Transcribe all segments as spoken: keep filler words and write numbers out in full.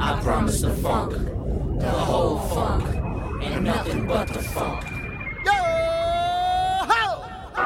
I promise the funk, the whole funk, and nothing but the funk. Yo ho!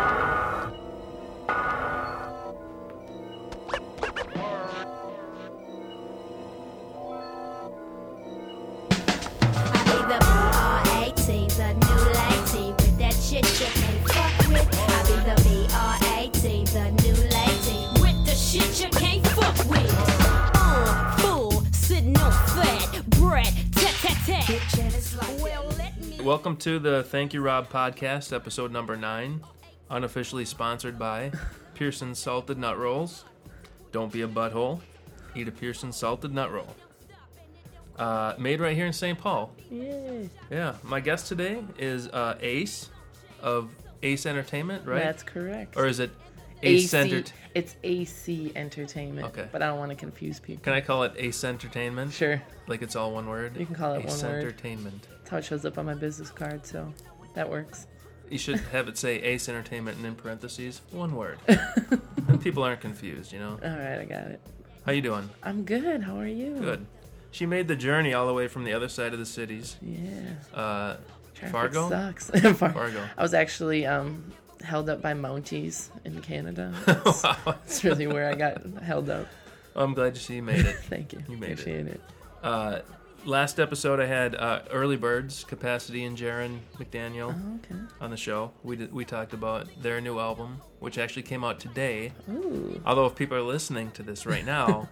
I be the B R A T, the new lady with that shit you can't fuck with. I be the B R A T, the new lady with the shit you can't fuck with. Uh, fool, sitting on fat bread, tat tat tat. Well, let me. Welcome to the Thank You Rob podcast, episode number nine, unofficially sponsored by Pearson Salted Nut Rolls. Don't be a butthole, eat a Pearson Salted Nut Roll. Uh, made right here in Saint Paul. Yay. Yeah, my guest today is uh, Ace of Ace Entertainment, right? That's correct. Or is it Ace Enter- It's A C Entertainment. Okay. But I don't want to confuse people. Can I call it Ace Entertainment? Sure. Like it's all one word? You can call it Ace one word. Entertainment. That's how it shows up on my business card, so that works. You should have it say Ace Entertainment and in parentheses, one word. And people aren't confused, you know? All right, I got it. How you doing? I'm good. How are you? Good. She made the journey all the way from the other side of the cities. Yeah. Uh, Traffic Fargo? sucks. Far- Fargo. I was actually um, held up by Mounties in Canada. That's, Wow. that's really where I got held up. Well, I'm glad you see you made it. Thank you. You made it. Appreciate it. Uh, last episode, I had uh, Early Birds, Capacity and Jaron McDaniel Oh, okay. on the show. We did, we talked about their new album, which actually came out today. Ooh. Although if people are listening to this right now,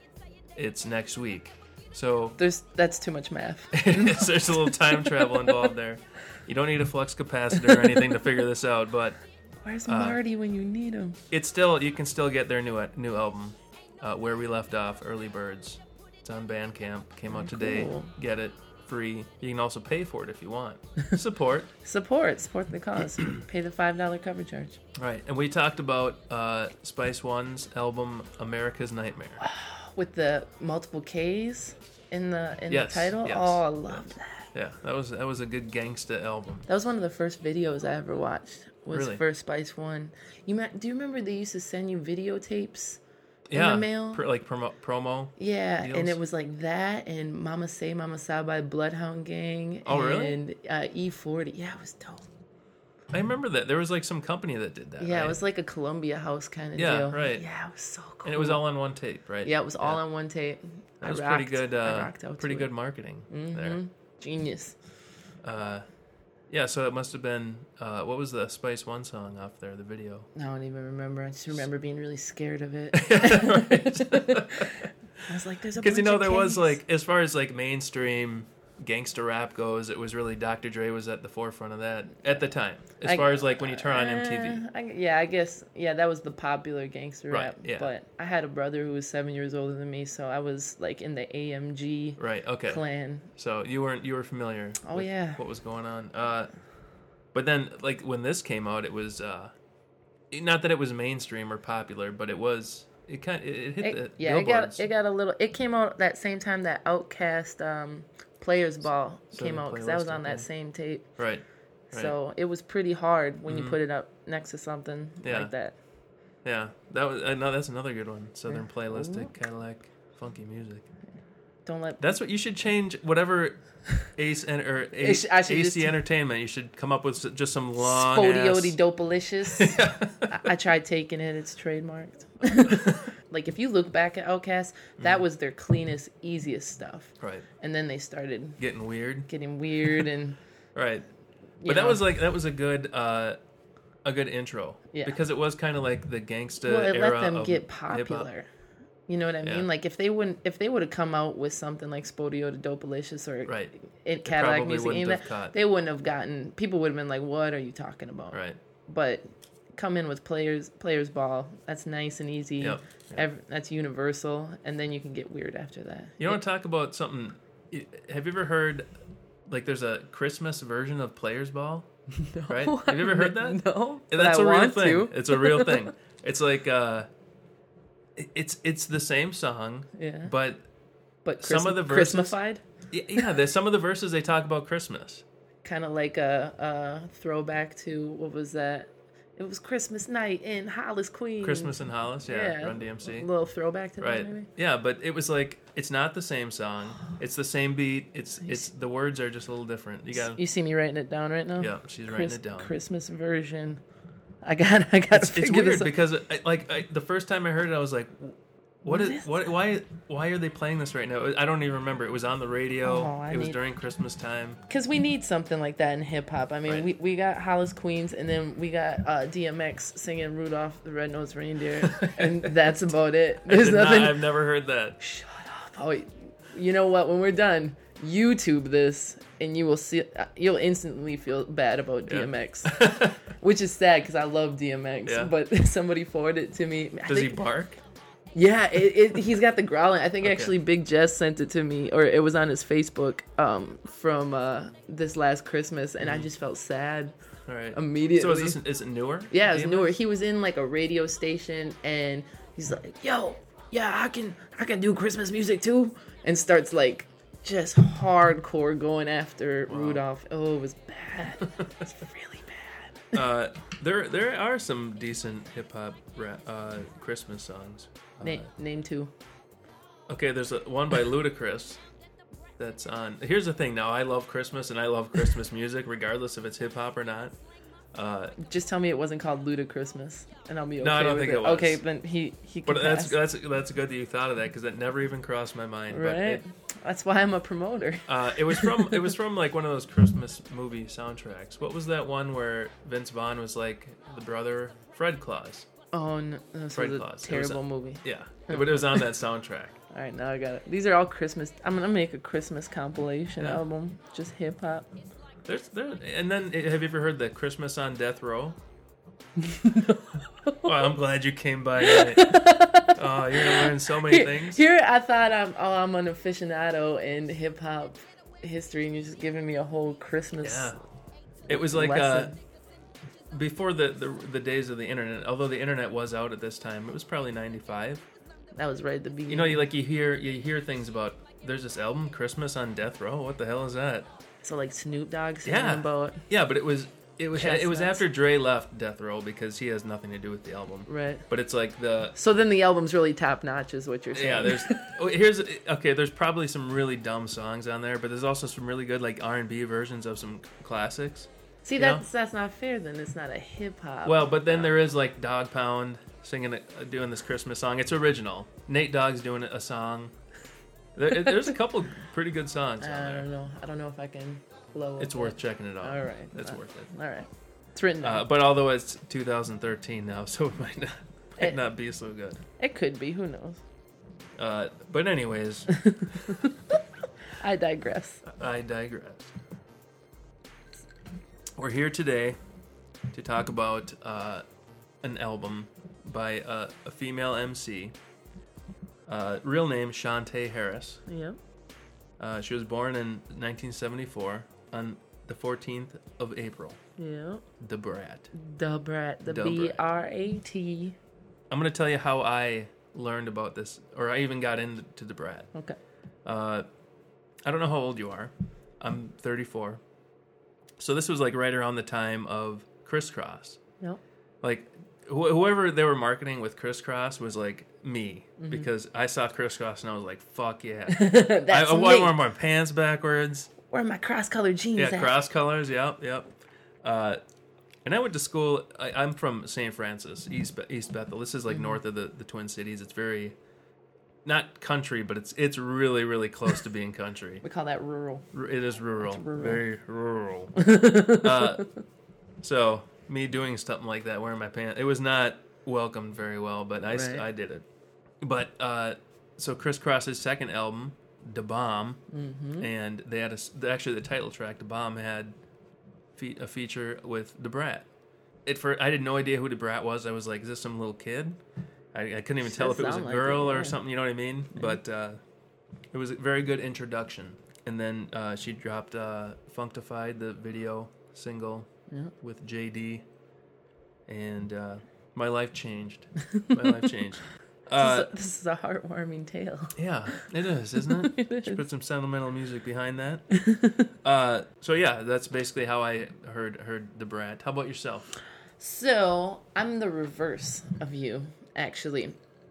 it's next week. So There's that's too much math. there's a little time travel involved there. You don't need a flux capacitor or anything to figure this out, but Where's Uh, Marty when you need him? it's still you can still get their new new album, uh, Where We Left Off, Early Birds. It's on Bandcamp. Came out Oh, today. cool. Get it free. You can also pay for it if you want. Support. Support, support the cause. Pay the five dollar cover charge. Right. And we talked about uh, Spice One's album America's Nightmare. With the multiple K's in the in Yes, the title. yes, Oh, I love yes. that. Yeah, that was that was a good gangsta album. That was one of the first videos I ever watched. Was Really? for Spice One. You ma- do you remember they used to send you videotapes in Yeah, the mail? pr- like promo. promo. Yeah, and deals? it was like that and Mama Say Mama Sa by Bloodhound Gang. Oh, really? And uh, E forty. Yeah, it was dope. I remember that there was like some company that did that. Yeah, right? it was like a Columbia House kind of Yeah, deal. right. Yeah, it was so cool. and it was all on one tape, right? Yeah, it was all on one tape. That I was rocked, pretty good. I Uh, rocked out pretty to good it. marketing Mhm. there. Genius. Uh, yeah, so it must have been uh, what was the Spice One song off there? The video. I don't even remember. I just remember being really scared of it. Because I was like, "There's a you bunch know of there was K's. like as far as like mainstream gangster rap goes, it was really Doctor Dre was at the forefront of that at the time. As I- far as like when you turn on M T V. Uh, I, yeah, I guess yeah, that was the popular gangster Right, rap. yeah. But I had a brother who was seven years older than me, so I was like in the A M G Right. Okay. clan. So you weren't you were familiar. Oh, with yeah. What was going on? Uh, but then like when this came out, it was uh, not that it was mainstream or popular, but it was. It kind it, it hit It- the yeah, it billboards. got it got a little. It came out that same time that Outkast um, Players Ball So came the out because that was playlist, on that okay. same tape. Right. Right. So it was pretty hard when Mhm. you put it up next to something Yeah. like that. Yeah, that was uh, no. That's another good one. Southern Yeah. Playlistic Ooh. Cadillac funky music. Don't let That's what you should change. Whatever Ace and or Ace, sh- I should A just- C Entertainment. You should come up with s- just some long Spodioti ass. Dopalicious. I, I tried taking it. It's trademarked. Like if you look back at Outkast, that was their cleanest, easiest stuff. Right, And then they started getting weird. getting weird and Right, you but that know. was like that was a good uh, a good intro. Yeah. because it was kind of like the gangsta well, it era let them of get hip-hop. popular. You know what I mean? Yeah. Like if they wouldn't, if they would have come out with something like Spodio to Dopalicious or Right, it Cadillac probably music, wouldn't any of have that, caught. they wouldn't have gotten. People would have been like, "What are you talking about?" right. But come in with players, players ball. That's nice and easy. Yep. Yep. Ev- that's universal, and then you can get weird after that. You want to talk about something? Have you ever heard like there's a Christmas version of Players Ball? No, Right? Have you ever heard that? No, but That's I a real want thing. to. It's a real thing. It's like uh, it- it's it's the same song, Yeah, but but some Chrism- of the verses- Christmasified, y- yeah, there's some of the verses they talk about Christmas. kind of like a, a throwback to what was that? It was Christmas night in Hollis, Queens. Christmas in Hollis, yeah, Yeah. Run D M C. A little throwback to that, Right. maybe. Yeah, but it was like it's not the same song. It's the same beat. It's You it's the words are just a little different. You got You see me writing it down right now? yeah. She's writing Chris- it down. Christmas version. I got. I got to It's, figure it's weird this out. because I, like I, the first time I heard it, I was like, "What What is is what? Why why are they playing this right now?" I don't even remember. It was on the radio. Oh, I it was need- during Christmas time. Because we need something like that in hip hop. I mean, Right. we, we got Hollis Queens, and then we got uh, D M X singing Rudolph the Red-Nosed Reindeer, and that's about it. I There's did not- nothing. I've never heard that. Shut up. Oh, wait. You know what? When we're done, YouTube this, and you will see. uh, You'll instantly feel bad about Yeah. D M X, which is sad because I love D M X. Yeah. But somebody forwarded it to me. I Does he think- bark? Yeah, it, it, he's got the growling. I think Okay. actually Big Jess sent it to me, or it was on his Facebook um, from uh, this last Christmas, and I just felt sad All right. immediately. So is this is it newer? yeah, it was D M X? newer. He was in like a radio station, and he's like, "Yo, yeah, I can, I can do Christmas music too," and starts like just hardcore going after Rudolph. Oh, it was bad. It's really bad. uh, there there are some decent hip hop ra- uh, Christmas songs. Uh, name, name two. Okay, there's a, one by Ludacris that's on. Here's the thing. Now I love Christmas and I love Christmas music, regardless if it's hip hop or not. Uh, Just tell me it wasn't called Luda Christmas, and I'll be okay. No, I don't with think it. it was. Okay, then he he. Can but that's pass. that's that's good that you thought of that because that never even crossed my mind. But right. it, That's why I'm a promoter. uh, it was from it was from like one of those Christmas movie soundtracks. What was that one where Vince Vaughn was like the brother Fred Claus? Oh, no, this Fred was a Claus. It was terrible a- movie. Yeah, but it was on that soundtrack. All right, now I got it. These are all Christmas. I'm gonna make a Christmas compilation Yeah. album, just hip hop. There's there, and then eh, have you ever heard the Christmas on Death Row? Well, I'm glad you came by. Tonight. Oh, you're gonna learn so many Here, things. here I thought I'm oh I'm an aficionado in hip hop history, and you're just giving me a whole Christmas. Yeah, it was like uh, lesson. before the, the the days of the internet. Although the internet was out at this time, it was probably ninety-five. That was right at the beginning. You know, you like you hear you hear things about. There's this album, Christmas on Death Row. What the hell is that? So like Snoop Dogg singing Yeah. about Yeah, but it was it was it was Chestnuts. after Dre left Death Row because he has nothing to do with the album. right. But it's like the So then the album's really top notch, is what you're saying. yeah. There's oh, here's okay. There's probably some really dumb songs on there, but there's also some really good like R and B versions of some classics. See, you know? that's that's not fair. Then it's not a hip hop. Well, but then there is like Dog Pound singing, a, doing this Christmas song. It's original. Nate Dogg's doing a song. There, there's a couple pretty good songs on I there. don't know. I don't know if I can blow. It's up worth it. checking it out. All right. It's Uh, worth it. All right. It's written down. Uh, but although it's two thousand thirteen now, so it might not, might It- not be so good. It could be. Who knows? Uh, but anyways, I digress. I digress. We're here today to talk about uh, an album by uh, a female M C. Uh, real name Shantae Harris. Yeah. Uh, she was born in nineteen seventy-four on the fourteenth of April. Yeah. The Brat. The Brat. The Da B Brat. R A T. I'm going to tell you how I learned about this, or I even got into The Brat. Okay. Uh, I don't know how old you are. I'm thirty-four. So this was like right around the time of Crisscross. Yep. Like wh- whoever they were marketing with Crisscross was like me, Mm-hmm. because I saw Crisscross and I was like, "Fuck yeah!" That's I, I me. wore my pants backwards. Where are my cross-colored jeans Yeah, at? cross colors. Yep, yep. Uh, and I went to school. I, I'm from Saint Francis, East Be- East Bethel. This is like Mm-hmm. north of the, the Twin Cities. It's very not country, but it's it's really really close to being country. We call that rural. R- It is rural, It's rural. very rural. uh, so me doing something like that, wearing my pants, it was not welcomed very well, but I, s- Right. I did it. But uh, so Crisscross's second album, Da Bomb, Mm-hmm. and they had a s actually the title track, Da Bomb, had fe- a feature with Da Brat. It for I had no idea who Da Brat was. I was like, is this some little kid? I, I couldn't even Does tell if it was a sound like girl it, or yeah. something. You know what I mean? But uh, it was a very good introduction. And then uh, she dropped uh, Functified, the video single Yeah. with J D, and uh, my life changed. My life changed. Uh, this, is a, this is a heartwarming tale. yeah, it is, isn't it? It Should is. put some sentimental music behind that. uh, so yeah, that's basically how I heard heard the Brat. How about yourself? So I'm the reverse of you, actually.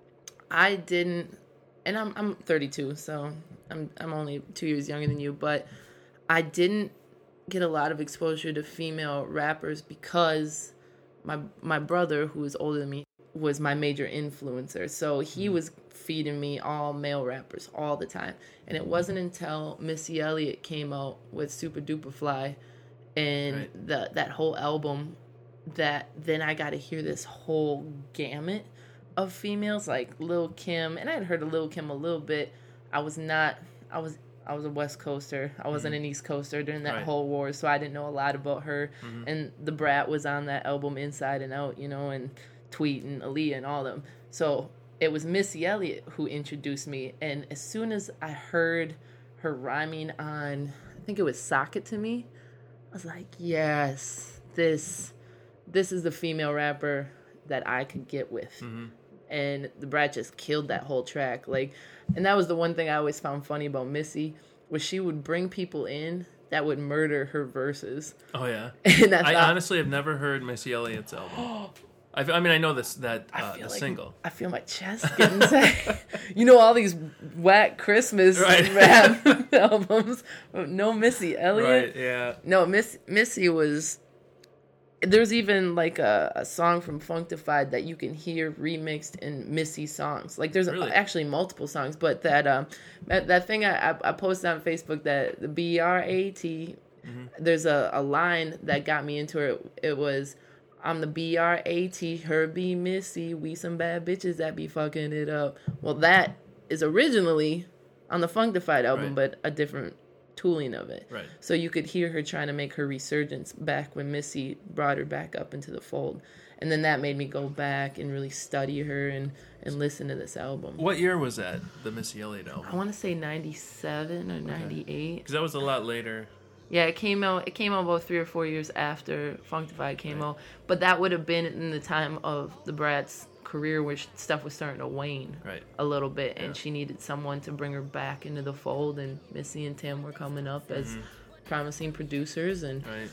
I didn't, and I'm I'm thirty-two, so I'm I'm only two years younger than you, but I didn't get a lot of exposure to female rappers because my my brother, who is older than me, was my major influencer. So he was feeding me all male rappers all the time. And it wasn't until Missy Elliott came out with Super Duper Fly and right. the that whole album that then I got to hear this whole gamut of females, like Lil' Kim. And I had heard of Lil' Kim a little bit. I was not, I was I was a West Coaster. I wasn't mm-hmm. an East Coaster during that right. whole war, so I didn't know a lot about her. Mm-hmm. And The Brat was on that album Inside and Out, you know, and Tweet and Aaliyah and all them. So it was Missy Elliott who introduced me. And as soon as I heard her rhyming on, I think it was Sock It To Me, I was like, yes, this this is the female rapper that I could get with. Mm-hmm. And The Brat just killed that whole track. Like, and that was the one thing I always found funny about Missy, was she would bring people in that would murder her verses. Oh yeah. And I, I thought, honestly have never heard Missy Elliott's album. I, I mean, I know this that uh, the like, single. I feel my chest getting tight. You know, all these whack Christmas right. rap albums. No Missy Elliott. Right. Yeah. No, Miss Missy was. There's even like a, a song from Funkdafied that you can hear remixed in Missy songs. Like there's really? actually multiple songs, but that um that, that thing I, I I posted on Facebook, that the B R A T, mm-hmm. there's a, a line that got me into it. It was, I'm the B R A T, her be Missy, we some bad bitches that be fucking it up. Well, that is originally on the Funkdafied album, right. but a different tooling of it. Right. So you could hear her trying to make her resurgence back when Missy brought her back up into the fold. And then that made me go back and really study her and, and listen to this album. What year was that, the Missy Elliott album? I want to say ninety-seven or ninety-eight. Because that was a lot later. Yeah, it came out It came out about three or four years after Funkdafied came right. out. But that would have been in the time of the Brat's career where stuff was starting to wane right. a little bit, and yeah. she needed someone to bring her back into the fold, and Missy and Tim were coming up as mm-hmm. promising producers, and right.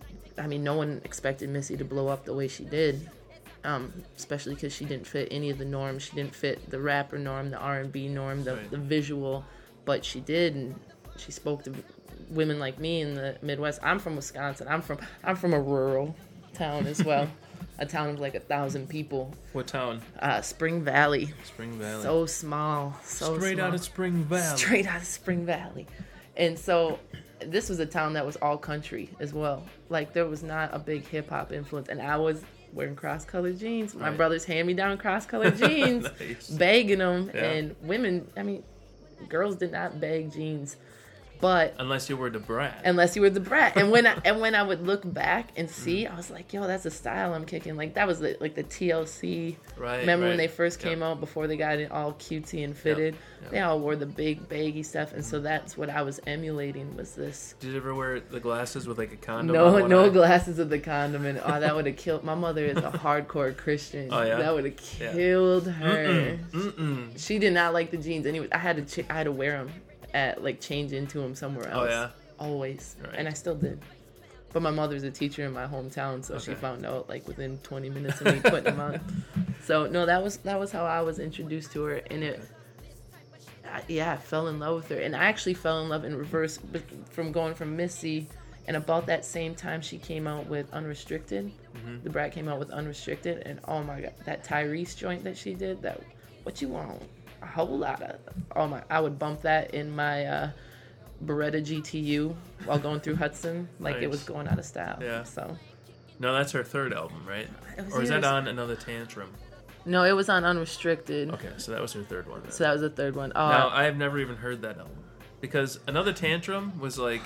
I mean, no one expected Missy to blow up the way she did, um, especially because she didn't fit any of the norms. She didn't fit the rapper norm, the R and B norm, the, right. the visual, but she did, and she spoke to women like me in the Midwest. I'm from Wisconsin. I'm from I'm from a rural town as well. A town of like a thousand people. What town? Uh, Spring Valley. Spring Valley. So small. So Straight small. out of Spring Valley. Straight out of Spring Valley. And so this was a town that was all country as well. Like there was not a big hip hop influence. And I was wearing cross-colored jeans. My right. brothers hand me down cross-colored jeans. Nice. Begging them. Yeah. And women, I mean, girls did not beg jeans. But unless you were the Brat. Unless you were the Brat. And when I, and when I would look back and see, I was like, yo, that's a style I'm kicking. Like, that was the, like the T L C. Right, Remember right. when they first yep. came out, before they got it all cutesy and fitted? Yep. Yep. They all wore the big, baggy stuff. And so that's what I was emulating, was this. Did you ever wear the glasses with, like, a condom No, on one no eye? glasses with the condom. And oh, that would have killed. My mother is a hardcore Christian. Oh, yeah? That would have killed yeah. her. Mm-mm. Mm-mm. She did not like the jeans. Anyway, I had to, ch- I had to wear them. At like change into them somewhere else. Oh yeah, always, right. and I still did. But my mother's a teacher in my hometown, so okay. she found out like within twenty minutes of me putting them on. So no, that was that was how I was introduced to her, and it, I, yeah, I fell in love with her, and I actually fell in love in reverse from going from Missy, and about that same time she came out with Unrestricted. Mm-hmm. The Brat came out with Unrestricted, and oh my god, that Tyrese joint that she did, that what you want. A whole lot of oh my I would bump that in my uh Beretta G T U while going through Hudson like nice. It was going out of style. Yeah. So no, that's her third album, right? Or is that on Another Tantrum? No, it was on Unrestricted. Okay, so that was her third one then. So that was the third one. Oh, now I have never even heard that album because Another Tantrum was like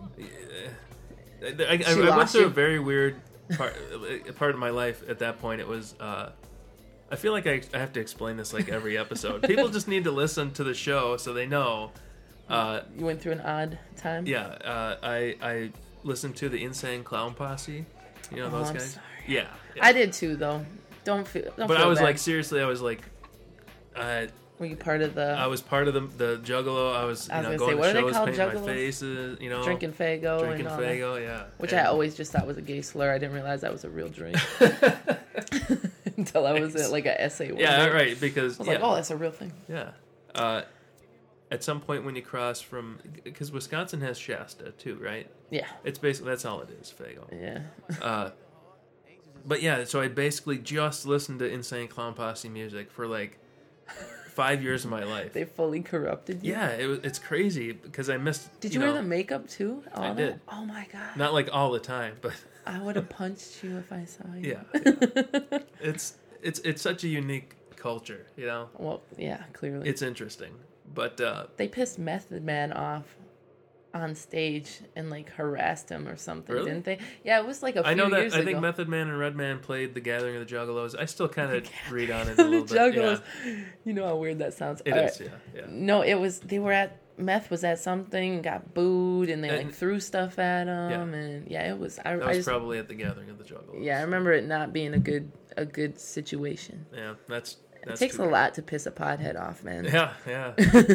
I, I, I went through you. a very weird part part of my life at that point. It was uh I feel like I, I have to explain this like every episode. People just need to listen to the show so they know. Uh, you went through an odd time? Yeah. Uh, I I listened to the Insane Clown Posse. You know oh, those I'm guys? Sorry. Yeah, yeah. I did too, though. Don't feel Don't But feel I was bad. like, seriously, I was like, uh, Were you part of the I was part of the the Juggalo. I was, you I was know, gonna going say, what are to they shows, called, painting my Juggalos? faces, you know, drinking Faygo drinking and all that? Faygo, yeah. Which And- I always just thought was a gay slur. I didn't realize that was a real drink until I was at like an essay. one Yeah, day. right. Because I was yeah, like, oh, that's a real thing. yeah. Uh, at some point when you cross from, because Wisconsin has Shasta too, right? Yeah. It's basically that's all it is, Faygo. Yeah. Uh, but yeah, so I basically just listened to Insane Clown Posse music for like five years of my life. They fully corrupted you. Yeah, it was, it's crazy because I missed. Did you, know, wear the makeup too? All I that? did. Oh my god. Not like all the time, but I would have punched you if I saw you. yeah, yeah. it's it's it's such a unique culture, you know. Well, yeah, clearly. It's interesting, but uh, They pissed Method Man off on stage and like harassed him or something, Really? didn't they? Yeah, it was like a few I know that years I ago. think Method Man and Redman played the Gathering of the Juggalos. I still kind of read on it a the little bit. Juggalos. Yeah, You know how weird that sounds. it All is. right. Yeah, yeah. No, it was. They were at Meth was at something, got booed, and they like And- threw stuff at him, Yeah. and yeah, it was. I, That I was just, probably at the Gathering of the Juggalos. yeah, I remember it not being a good a good situation. Yeah, that's. It that's takes too a bad. lot to piss a pothead off, man. Yeah, yeah.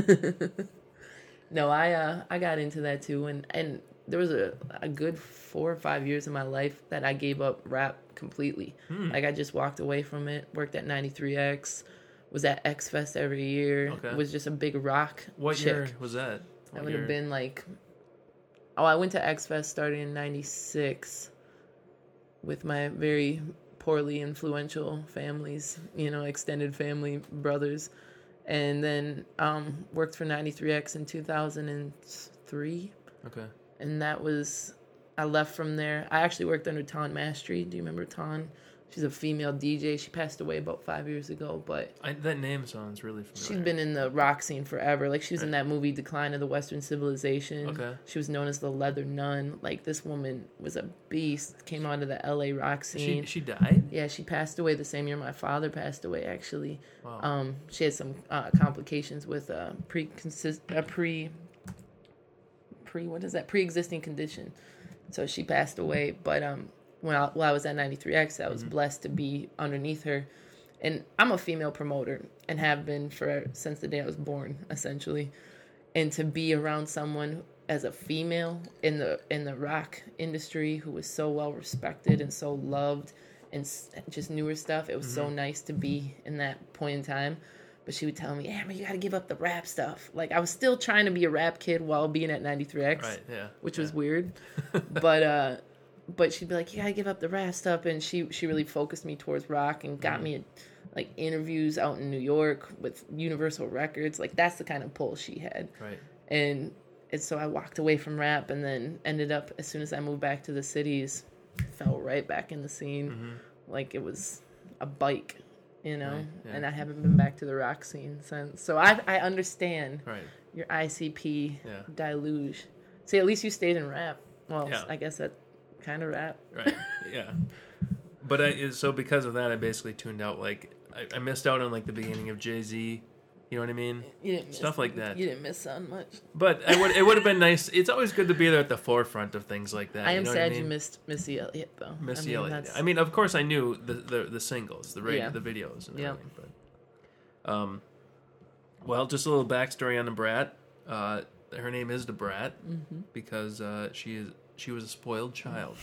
No, I uh, I got into that too, and, and there was a, a good four or five years of my life that I gave up rap completely. Hmm. Like I just walked away from it. Worked at ninety-three X, was at X Fest every year. Okay. Was just a big rock. What chick. year was that? I What would year? have been like, oh, I went to X Fest starting in ninety-six with my very poorly influential families, you know, extended family brothers. And then um, worked for ninety-three X in two thousand three. Okay. And that was, I left from there. I actually worked under Ton Mastery. Do you remember Ton? She's a female D J. She passed away about five years ago, but I, that name sounds really familiar. she's been in the rock scene forever. Like, she was in that movie Decline of the Western Civilization. Okay. She was known as the Leather Nun. Like, this woman was a beast. Came out of the L A rock scene. She she died. Yeah, she passed away the same year my father passed away, actually. Wow. Um, she had some uh, complications with uh, pre consist uh, pre pre what is that pre-existing condition, so she passed away. But um, when I, while I was at ninety-three X, I was Mm-hmm. blessed to be underneath her, and I'm a female promoter and have been for since the day I was born, essentially, and to be around someone as a female in the in the rock industry who was so well respected and so loved and s- just knew her stuff. It was so nice to be in that point in time. But she would tell me, Amber, you got to give up the rap stuff. Like, I was still trying to be a rap kid while being at ninety-three X, Right. Yeah. which yeah. was weird. but uh, but she'd be like, you got to give up the rap stuff. And she, she really focused me towards rock and got me, like, interviews out in New York with Universal Records. Like, that's the kind of pull she had. Right. And, and so I walked away from rap and then ended up, as soon as I moved back to the cities, fell right back in the scene. Mm-hmm. Like, it was a bike, you know? Right, yeah. And I haven't been back to the rock scene since. So I I understand Right. your I C P Yeah. deluge. See, at least you stayed in rap. Well, Yeah. I guess that kind of rap. Right. Yeah. But I so because of that, I basically tuned out. Like I, I missed out on like the beginning of Jay-Z. You know what I mean? You didn't miss, Stuff like that. You didn't miss on much. But I would it would have been nice. It's always good to be there at the forefront of things like that. I you am know sad what I mean? you missed Missy Elliott, though. Missy I mean, Elliott. that's- I mean, of course, I knew the the, the singles, the radio, Yeah. the videos, and Yeah. everything. But, um, well, just a little backstory on the Brat. Uh, her name is the Brat Mm-hmm. because uh, she is she was a spoiled child,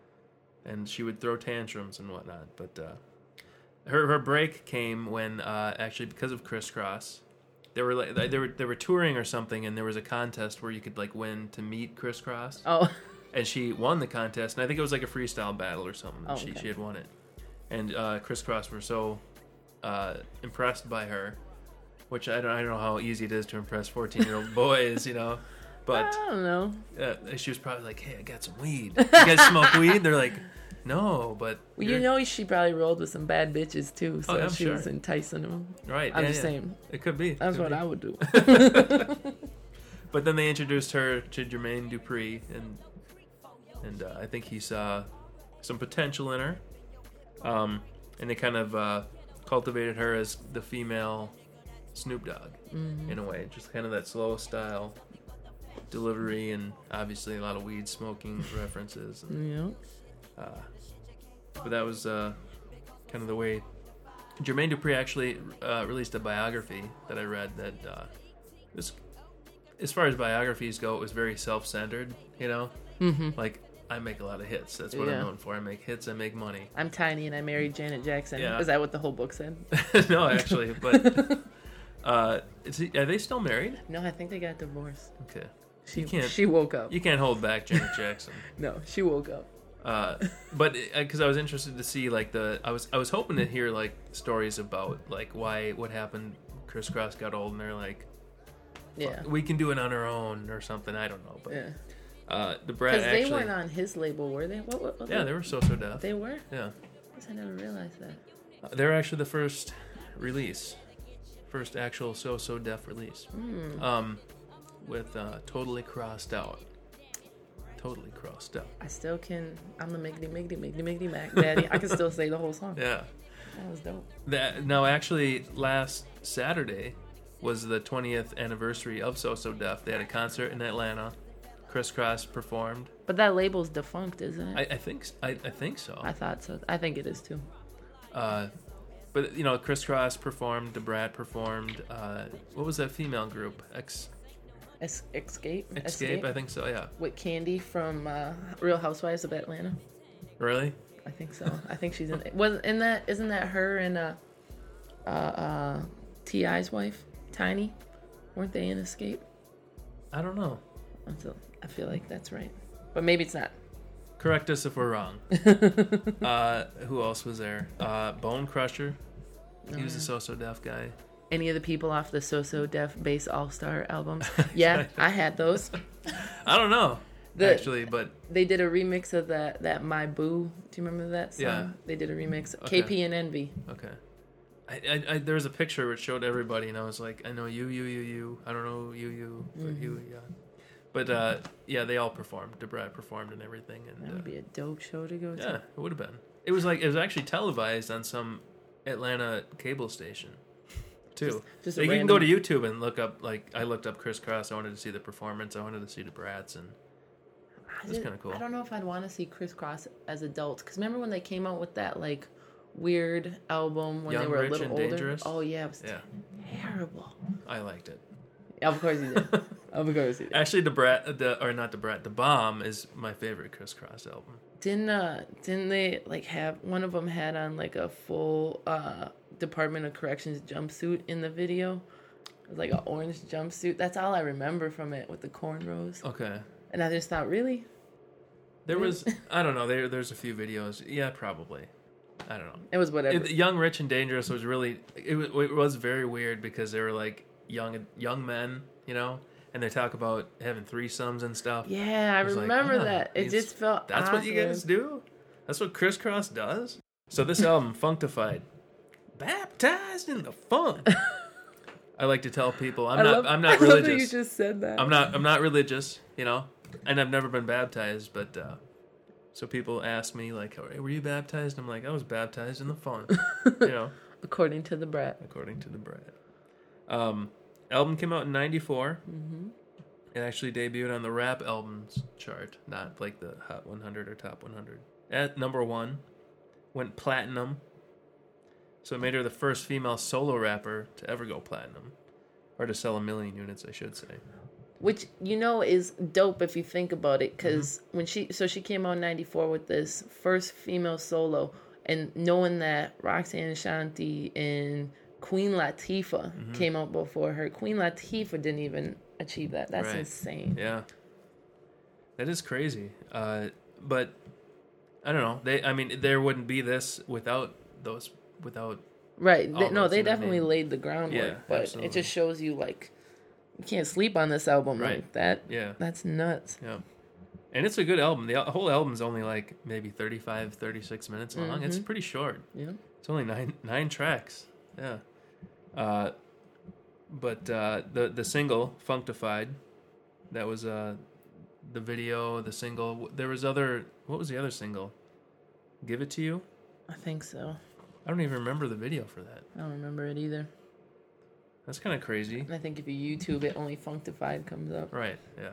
and she would throw tantrums and whatnot. But uh, her her break came when uh, actually because of Criss Cross. They were like they were they were touring or something, and there was a contest where you could like win to meet Criss Cross. Oh, And she won the contest, and I think it was like a freestyle battle or something. Oh, she okay. she had won it, and uh, Criss Cross were so uh, impressed by her, which I don't I don't know how easy it is to impress fourteen year old boys, you know, but I don't know. uh, she was probably like, "Hey, I got some weed. You guys smoke weed?" They're like, "No, but Well, you you're-" know, she probably rolled with some bad bitches, too, so Oh, I'm she sure. was enticing them. right." I'm yeah, just yeah. saying. It could be. That's Could what be. I would do. But then they introduced her to Jermaine Dupri, and and uh, I think he saw some potential in her. Um, and they kind of uh, cultivated her as the female Snoop Dogg Mm-hmm. in a way, just kind of that slow style delivery, and obviously a lot of weed smoking references. And, Yeah. uh, but that was uh, kind of the way Jermaine Dupri actually uh, released a biography that I read that uh, was, as far as biographies go, it was very self-centered, you know? Mm-hmm. Like, I make a lot of hits. That's what Yeah. I'm known for. I make hits, I make money. I'm tiny and I married Janet Jackson. Yeah. Is that what the whole book said? No, actually, but uh, is he, are they still married? No, I think they got divorced. Okay. She You can't- she woke up. You can't hold back Janet Jackson. No, she woke up. Uh, but because I was interested to see like the I was I was hoping to hear like stories about like why what happened. Criss Cross got old and they're like, Yeah. we can do it on our own or something. I don't know, but Yeah. uh, the Brat Because they actually weren't on his label, were they? What, what, what yeah they were so so deaf. They were? Yeah, I guess I never realized that. uh, they were actually the first release, first actual so so deaf release. Mm. Um, with uh, Totally Crossed Out. Totally Crossed Out. I still can. I'm the Miggity Miggity Miggity Miggity Mac Daddy. I can still say the whole song. Yeah. That was dope. That no, actually, last Saturday was the twentieth anniversary of So So Def. They had a concert in Atlanta. Criss Cross performed. But that label's defunct, isn't I, it? I think s- I, I think so. I, thought so. I think it is too. Uh, but you know, Criss Cross performed. The Brat performed. Uh, what was that female group? X Es- Escape. Escape. I think so. Yeah. With Candy from uh, Real Housewives of Atlanta. Really? I think so. I think she's in. Was in that? Isn't that her and uh, uh, uh, T I's wife, Tiny? Weren't they in Escape? I don't know. Until I feel like that's right, but maybe it's not. Correct us if we're wrong. uh, who else was there? Uh, Bone Crusher. He was a So So Def guy. Any of the people off the So So Def Bass All Star albums? Yeah, I had those. I don't know. The- actually, but They did a remix of that that My Boo. Do you remember that song? Yeah. They did a remix. Okay. K P and Envy. okay. I, I, I there was a picture which showed everybody, and I was like, I know you, you, you, you. I don't know you, you, but Mm-hmm. you, yeah. But uh, yeah, they all performed. DeBrat performed and everything, That and would uh, be a dope show to go to. yeah, it would have been. It was like it was actually televised on some Atlanta cable station, too. Just- just So a you can go to random- YouTube and look up. Like I looked up Criss Cross. I wanted to see the performance. I wanted to see the Brats, and I That's did- kinda cool. I don't know if I'd want to see Criss Cross as adults. Because remember when they came out with that like weird album when they Young, were a Rich, little and older? Dangerous? Oh yeah, it was yeah, terrible. I liked it. Of course you did. Of course you did. Actually, the Brat, the or not the Brat, the Bomb is my favorite Criss Cross album. Didn't uh didn't they like have one of them had on like a full uh Department of Corrections jumpsuit in the video? It was like an orange jumpsuit. That's all I remember from it with the cornrows. Okay. And I just thought, really? There was, I don't know, there there's a few videos. Yeah, probably. I don't know. It was whatever. It, Young, Rich, and Dangerous was really, it, wa- it was very weird because they were like young young men, you know? And they talk about having threesomes and stuff. yeah, I It was like, remember huh, that. It these- just felt That's what you guys awkward. do? That's what Criss Cross does? So this album, Functified, baptized in the funk. I like to tell people I'm I not love, I'm I not love that religious. you just said that. I'm not I'm not religious, you know, and I've never been baptized, but uh, so people ask me like, "Hey, were you baptized?" I'm like, I was baptized in the fun, you know, According to the Brat. according to the Brat. Um, album came out in ninety-four. Mm-hmm. It actually debuted on the rap albums chart, not like the Hot one hundred or Top one hundred. At number one, went platinum. So it made her the first female solo rapper to ever go platinum, or to sell a million units, I should say. Which, you know, is dope if you think about it. Because when she, so she came out in ninety-four with this first female solo. And knowing that Roxanne Ashanti and Queen Latifah Mm-hmm. came out before her. Queen Latifah didn't even achieve that. That's Right. insane. Yeah, that is crazy. Uh, but I don't know. They, I mean, there wouldn't be this without those, without. Right. All They, no, those, they you know what I definitely mean? laid the groundwork. Yeah, but absolutely. it just shows you, like, you can't sleep on this album. Right. Like that. Yeah. That's nuts. Yeah. And it's a good album. The al- whole album's only like maybe thirty-five, thirty-six minutes long. It's pretty short. Yeah. It's only nine nine tracks. Yeah. Uh, but uh, the the single Functified, that was uh, the video, the single. There was other. What was the other single? Give It to You. I think so. I don't even remember the video for that. I don't remember it either. That's kind of crazy. And I think if you YouTube it, only Functified comes up. Right. Yeah.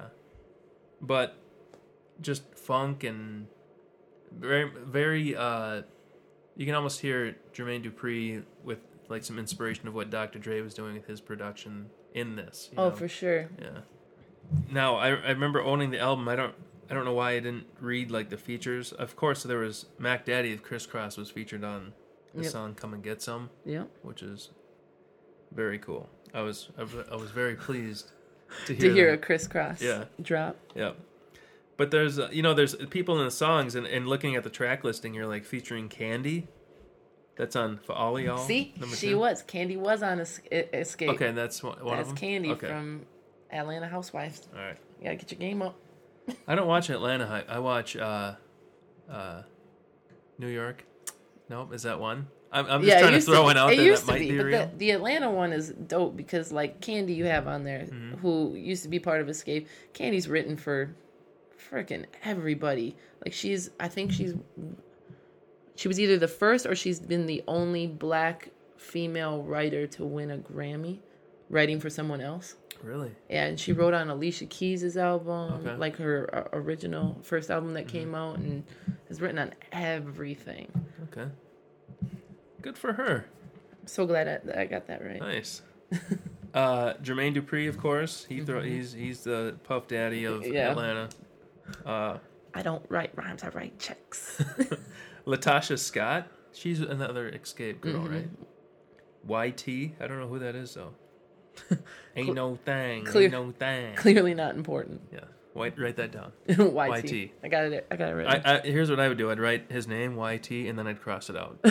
But just funk and very very uh you can almost hear Jermaine Dupri with like some inspiration of what Doctor Dre was doing with his production in this. You Oh, know? for sure. Yeah. Now I I remember owning the album. I don't I don't know why I didn't read like the features. Of course, there was Mac Daddy of Criss Cross was featured on the Yep. song "Come and Get Some," Yep. which is very cool. I was I was, I was very pleased to To hear hear that. a crisscross Yeah. drop. Yeah. But there's, uh, you know, there's people in the songs, and, and looking at the track listing, you're like featuring Candy. That's on For All of Y'all. See, number she two. was. Candy was on Es- E- Escape. Okay, that's one, one That's of them. Candy Okay. from Atlanta Housewives. All right. You gotta get your game up. I don't watch Atlanta Hype. I watch uh, uh, New York. Nope, is that one? I'm, I'm just yeah, it trying to used throw to, one out it there used that to might be, be but real. the, the Atlanta one is dope because like Candy, you have on there, Mm-hmm. who used to be part of Escape. Candy's written for freaking everybody. Like she's, I think she's, she was either the first or she's been the only black female writer to win a Grammy, writing for someone else. Really? Yeah, and she wrote on Alicia Keys' album, Okay. like her uh, original first album that came out, and has written on everything. Okay. Good for her. I'm so glad I, that I got that right. Nice. uh, Jermaine Dupri, of course. He throw, he's he's the Puff Daddy of Yeah. Atlanta. Uh, I don't write rhymes, I write checks. Latasha Scott. She's another Escape girl, Mm-hmm. right? Y T. I don't know who that is though. Ain't no thing. Clear- Ain't no thing. Clearly not important. Yeah. Write, write that down. Y T. Y T. I got it. I got it right. I, I, here's what I would do. I'd write his name, Y T, and then I'd cross it out.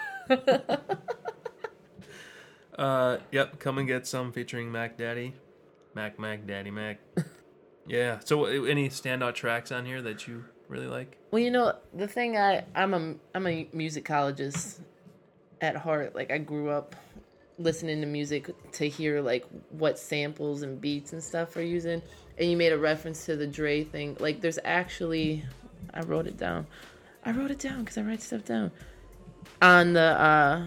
uh, yep, Come and Get Some featuring Mac Daddy. Mac, Mac, Daddy, Mac. Yeah. So uh, any standout tracks on here that you really like? Well, you know, the thing I I'm a I'm a musicologist at heart. Like I grew up listening to music to hear like what samples and beats and stuff are using. And you made a reference to the Dre thing. Like there's actually, I wrote it down. I wrote it down because I write stuff down. On the, uh,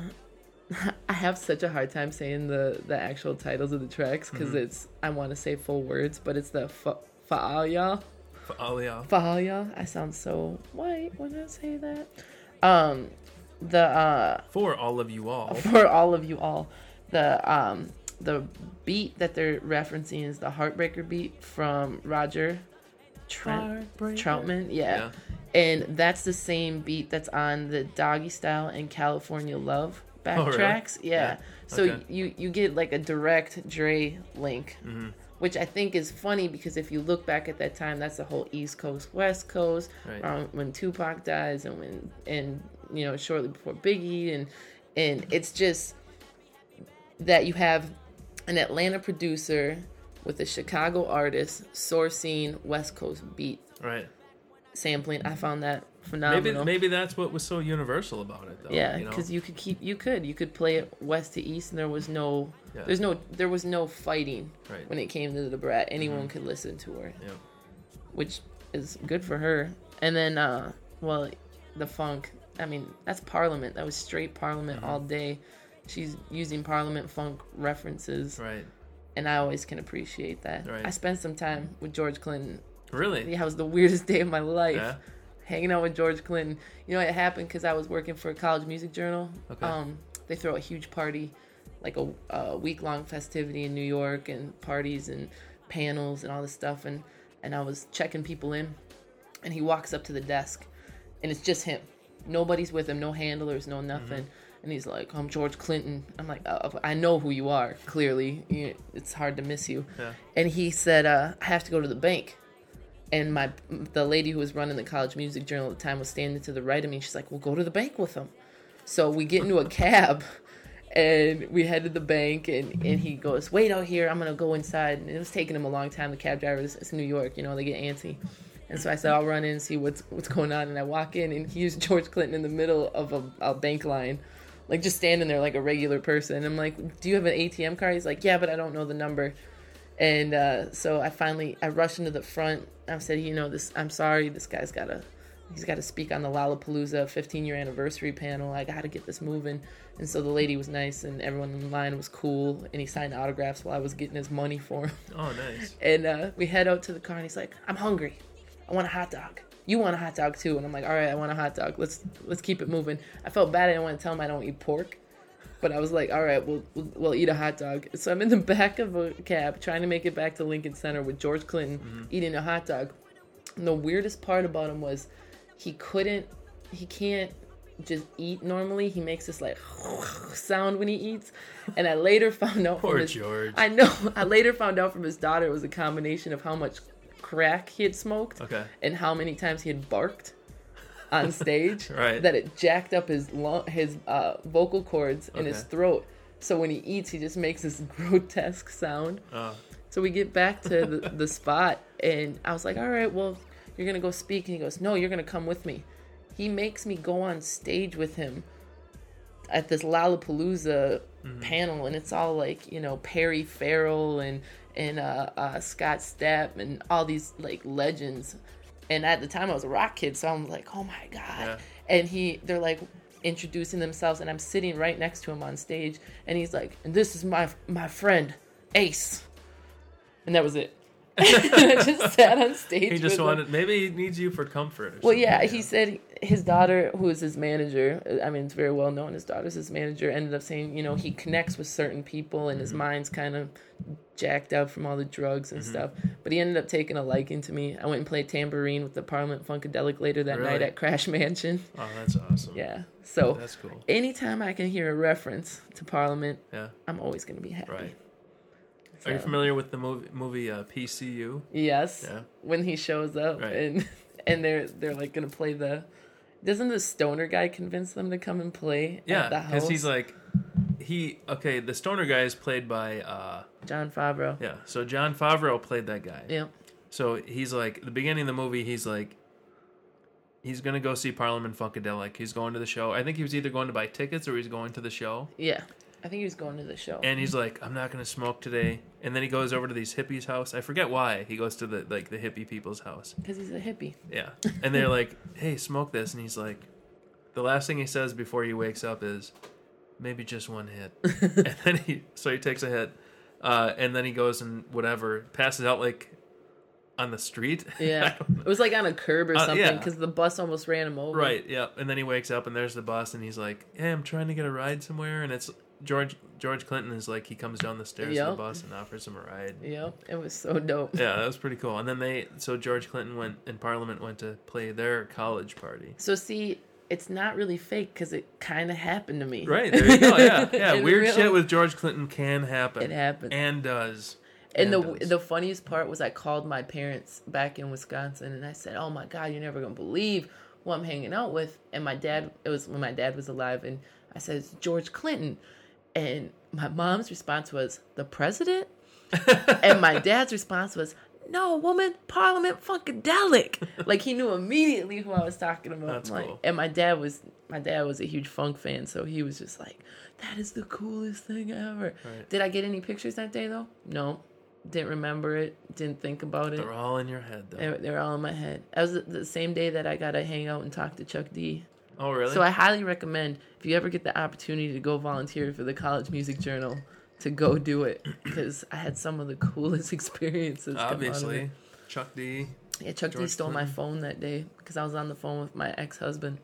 I have such a hard time saying the, the actual titles of the tracks because Mm-hmm. it's, I want to say full words, but it's the fa- Fa'al For all y'all. Fa'al. I sound so white when I say that. Um, the, uh, For all of you all. for all of you all, the, um, the beat that they're referencing is the Heartbreaker beat from Roger Trent, Heartbreaker. Troutman. Yeah. Yeah. And that's the same beat that's on the Doggy Style and California Love Oh, really? backtracks. Yeah. Yeah. So Okay. you, you get like a direct Dre link, Mm-hmm. which I think is funny because if you look back at that time, that's the whole East Coast, West Coast, Right. um, when Tupac dies and when, and, you know, shortly before Biggie. And, and it's just that you have an Atlanta producer with a Chicago artist sourcing West Coast beat Right. sampling. I found that Maybe phenomenal. maybe that's what was so universal about it, though. yeah, you know? because you could keep, you could, you could play it west to east, and there was no, Yeah. there's no, there was no fighting Right. when it came to the Brat. Anyone could listen to her, Yeah. which is good for her. And then, uh, well, the funk. I mean, that's Parliament. That was straight Parliament Mm-hmm. all day. She's using Parliament funk references, Right. and I always can appreciate that. Right. I spent some time with George Clinton. Really? Yeah, it was the weirdest day of my life. Yeah. Hanging out with George Clinton. You know, it happened because I was working for a college music journal. Okay. Um, they throw a huge party, like a, a week-long festivity in New York, and parties and panels and all this stuff. And, and I was checking people in, and he walks up to the desk, and it's just him. Nobody's with him, no handlers, no nothing. Mm-hmm. And he's like, I'm George Clinton. I'm like, oh, I know who you are, clearly. You, it's hard to miss you. Yeah. And he said, uh, I have to go to the bank. And my the lady who was running the college music journal at the time was standing to the right of me. She's like, well, go to the bank with him. So we get into a cab, and we head to the bank, and, and he goes, wait out here. I'm going to go inside. And it was taking him a long time. The cab driver, is, it's New York, you know, they get antsy. And so I said, I'll run in and see what's what's going on. And I walk in, and here's George Clinton in the middle of a, a bank line, like just standing there like a regular person. And I'm like, do you have an A T M card? He's like, yeah, but I don't know the number. And uh, so I finally, I rushed into the front. I said, you know, this, I'm sorry, this guy's got to, he's got to speak on the Lollapalooza fifteen year anniversary panel. I got to get this moving. And so the lady was nice, and everyone in line was cool. And he signed autographs while I was getting his money for him. Oh, nice. And uh, we head out to the car, and he's like, I'm hungry. I want a hot dog. you want a hot dog too? And I'm like, all right, I want a hot dog. Let's let's keep it moving. I felt bad. I didn't want to tell him I don't eat pork. But I was like, all right, we'll, we'll we'll eat a hot dog. So I'm in the back of a cab trying to make it back to Lincoln Center with George Clinton mm-hmm. eating a hot dog. And the weirdest part about him was he couldn't, he can't just eat normally. He makes this like sound when he eats. And I later found out Poor from his, George. I know. I later found out from his daughter it was a combination of how much crack he had smoked okay. and how many times he had barked on stage, right. that it jacked up his lung, his uh, vocal cords in okay. his throat. So when he eats, he just makes this grotesque sound. Oh. So we get back to the, the spot, and I was like, all right, well, you're going to go speak. And he goes, no, you're going to come with me. He makes me go on stage with him at this Lollapalooza mm-hmm. panel, and it's all like, you know, Perry Farrell and, and uh, uh, Scott Stapp and all these, like, legends. And at the time I was a rock kid, so I'm like, oh my God. Yeah. And he, they're like introducing themselves, and I'm sitting right next to him on stage, and he's like, and this is my my friend, Ace. And that was it. I just sat on stage. He just with wanted, him. Maybe he needs you for comfort. Or well, yeah, yeah, he said his daughter, who is his manager, I mean, it's very well known, his daughter's his manager, ended up saying, you know, he connects with certain people, and mm-hmm. his mind's kind of jacked up from all the drugs and mm-hmm. stuff. But he ended up taking a liking to me. I went and played tambourine with the Parliament Funkadelic later that really? night at Crash Mansion. Oh, that's awesome. Yeah. So that's cool. Anytime I can hear a reference to Parliament, yeah. I'm always going to be happy. Right. So. Are you familiar with the movie, movie uh, P C U? Yes. Yeah. When he shows up right. and and they're they're like gonna play the, doesn't the stoner guy convince them to come and play? Yeah, at the house? because he's like, he okay. The stoner guy is played by uh, Jon Favreau. Yeah, so Jon Favreau played that guy. Yeah. So he's like, at the beginning of the movie, he's like, he's gonna go see Parliament Funkadelic. He's going to the show. I think he was either going to buy tickets or he's going to the show. Yeah. I think he was going to the show. And he's like, I'm not going to smoke today. And then he goes over to these hippies' house. I forget why. He goes to the like the hippie people's house. Because he's a hippie. Yeah. And they're like, hey, smoke this. And he's like, the last thing he says before he wakes up is, maybe just one hit. And then he, so he takes a hit. Uh, and then he goes and whatever, passes out like on the street. Yeah. It was like on a curb or uh, something because yeah. the bus almost ran him over. Right, yeah. And then he wakes up and there's the bus and he's like, hey, I'm trying to get a ride somewhere. And it's George George Clinton is like, he comes down the stairs yep. to the bus and offers him a ride. Yep, it was so dope. Yeah, that was pretty cool. And then they, so George Clinton went, and Parliament went to play their college party. So see, it's not really fake because it kind of happened to me. Right, there you go, yeah. Yeah, weird real, shit with George Clinton can happen. It happens. And does. And, and the does. the funniest part was I called my parents back in Wisconsin, and I said, oh my God, you're never going to believe who I'm hanging out with. And my dad, it was when my dad was alive, and I said, it's George Clinton. And my mom's response was, the president? And my dad's response was, no, woman, Parliament Funkadelic. Like, he knew immediately who I was talking about. That's like, cool. And my dad was my dad was a huge funk fan, so he was just like, that is the coolest thing ever. Right. Did I get any pictures that day, though? No. Didn't remember it. Didn't think about it. They're all in your head, though. They're, they're all in my head. That was the, the same day that I got to hang out and talk to Chuck D. Oh, really? So I highly recommend, if you ever get the opportunity to go volunteer for the College Music Journal, to go do it, because I had some of the coolest experiences. Obviously. Chuck D. Yeah, Chuck George D stole Clinton. my phone that day because I was on the phone with my ex-husband.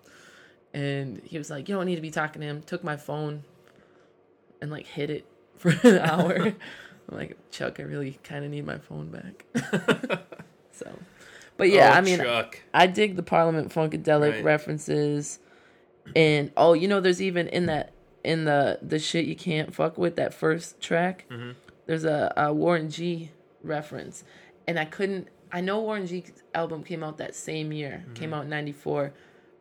And he was like, you don't need to be talking to him. Took my phone and, like, hid it for an hour. I'm like, Chuck, I really kind of need my phone back. So, but yeah, oh, I mean, Chuck. I dig the Parliament Funkadelic Right. references. And, oh, you know, there's even in that, in the, the shit you can't fuck with, that first track, Mm-hmm. there's a, a Warren G reference. And I couldn't, I know Warren G's album came out that same year, Mm-hmm. came out in ninety-four.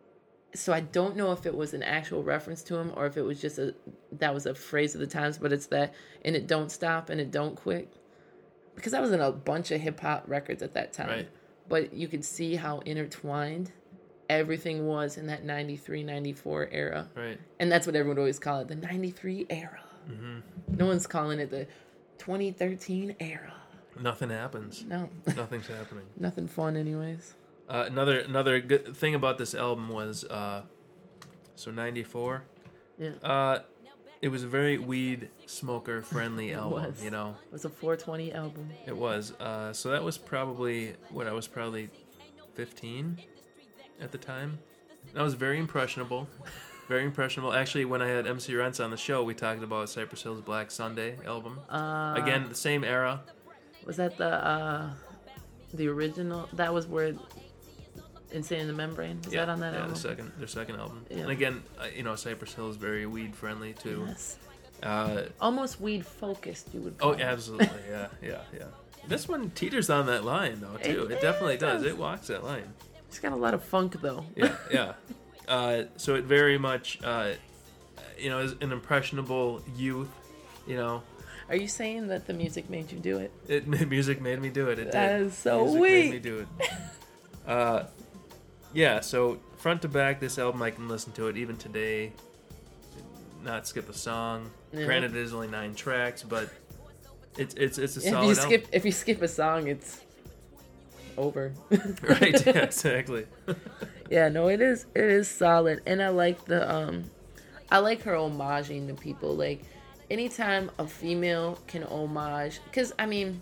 So I don't know if it was an actual reference to him or if it was just a, that was a phrase of the times, but it's that, and it don't stop and it don't quit. Because I was in a bunch of hip hop records at that time. Right. But you could see how intertwined everything was in that ninety-three, ninety-four era. Right. And that's what everyone would always call it, the ninety-three era. Mm-hmm. No one's calling it the twenty thirteen era. Nothing happens. No. Nothing's happening. Nothing fun anyways. Uh, another another good thing about this album was, uh, so ninety-four. Yeah. Uh, it was a very weed smoker friendly album. was. You know, It was a four twenty album. it was. Uh, so that was probably when I was probably fifteen. at the time. And I was very impressionable. Very impressionable. Actually, when I had M C Rents on the show, we talked about Cypress Hill's Black Sunday album. Uh, Again, the same era. Was that the uh, the original? That was where Insane in the Membrane. Was yeah, that on that yeah, album? the second, their second album. Yeah. And again, uh, you know, Cypress Hill is very weed friendly too. Yes. Uh, Almost weed focused, you would call oh, it. absolutely. Yeah, yeah, yeah. This one teeters on that line though too. It, It- it definitely it does. does. It walks that line. It's got a lot of funk, though. Yeah, yeah. Uh, so it very much, uh, you know, is an impressionable youth. You know, Are you saying that the music made you do it? it music made me do it. It That did. is so music weak. made me do it. Uh, yeah. So front to back, this album I can listen to it even today. Not skip a song. Yeah. Granted, it is only nine tracks, but it's it's it's a If solid you skip, if you skip a song, it's over. album. Right? Yeah, exactly. Yeah, no, it is. It is solid, and I like the um, I like her homaging to people. Like, anytime a female can homage, because I mean,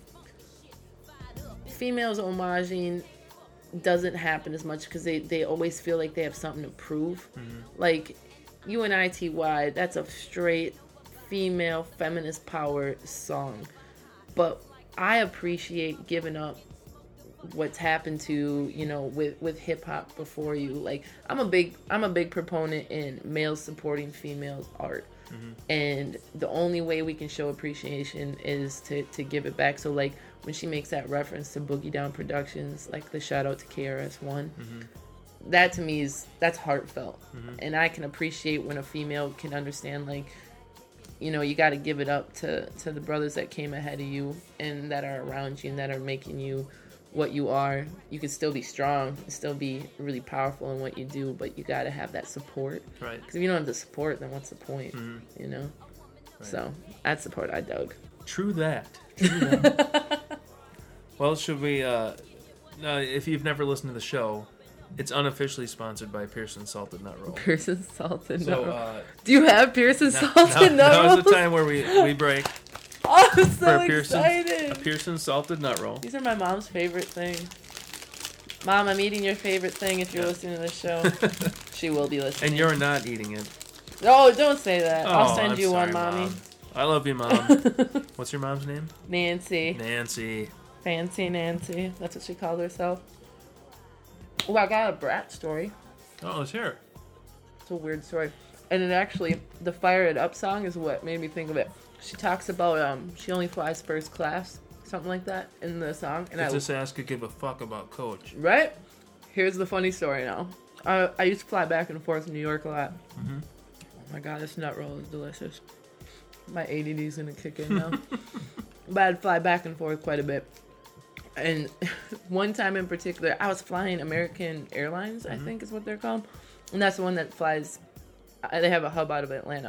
females homaging doesn't happen as much because they they always feel like they have something to prove. Like, U N I T Y, that's a straight female feminist power song, but I appreciate giving up what's happened to, you know, with with hip hop before you. Like, I'm a big I'm a big proponent in males supporting females art. Mm-hmm. And the only way we can show appreciation is to, to give it back. So, like, when she makes that reference to Boogie Down Productions, like the shout out to K R S One, mm-hmm. that to me is, that's heartfelt. Mm-hmm. And I can appreciate when a female can understand, like, you know, you got to give it up to, to the brothers that came ahead of you and that are around you and that are making you what you are. You can still be strong, still be really powerful in what you do, but you got to have that support. Right. Because if you don't have the support, then what's the point? Mm-hmm. You know? Right. So, that's the part I dug. True that. True that. Well, should we, uh, uh, if you've never listened to the show, it's unofficially sponsored by Pearson Salted Nut Roll. Pearson Salted So, Nut Roll. uh, Do you have Pearson now, Salted now, Nut now Rolls? is the time where we, we break Oh, I'm so for a Pearson, excited. a Pearson Salted Nut Roll. These are my mom's favorite thing. Mom, I'm eating your favorite thing if you're Yeah. listening to this show. She will be listening. And you're not eating it. Oh, don't say that. Oh, I'll send I'm you sorry, one, Mommy. Mom. I love you, Mom. What's your mom's name? Nancy. Nancy. Fancy Nancy. That's what she called herself. Oh, I got a brat story. Oh, let's hear it. It's a weird story. And it actually, the Fire It Up song is what made me think of it. She talks about um she only flies first class, something like that in the song. And It's I this ass could give a fuck about Coach. Right? Here's the funny story now. I, I used to fly back and forth in New York a lot. Mm-hmm. Oh my god, this nut roll is delicious. My A D D is gonna kick in now. But I'd fly back and forth quite a bit. And one time in particular, I was flying American Airlines, mm-hmm. I think is what they're called. And that's the one that flies, they have a hub out of Atlanta.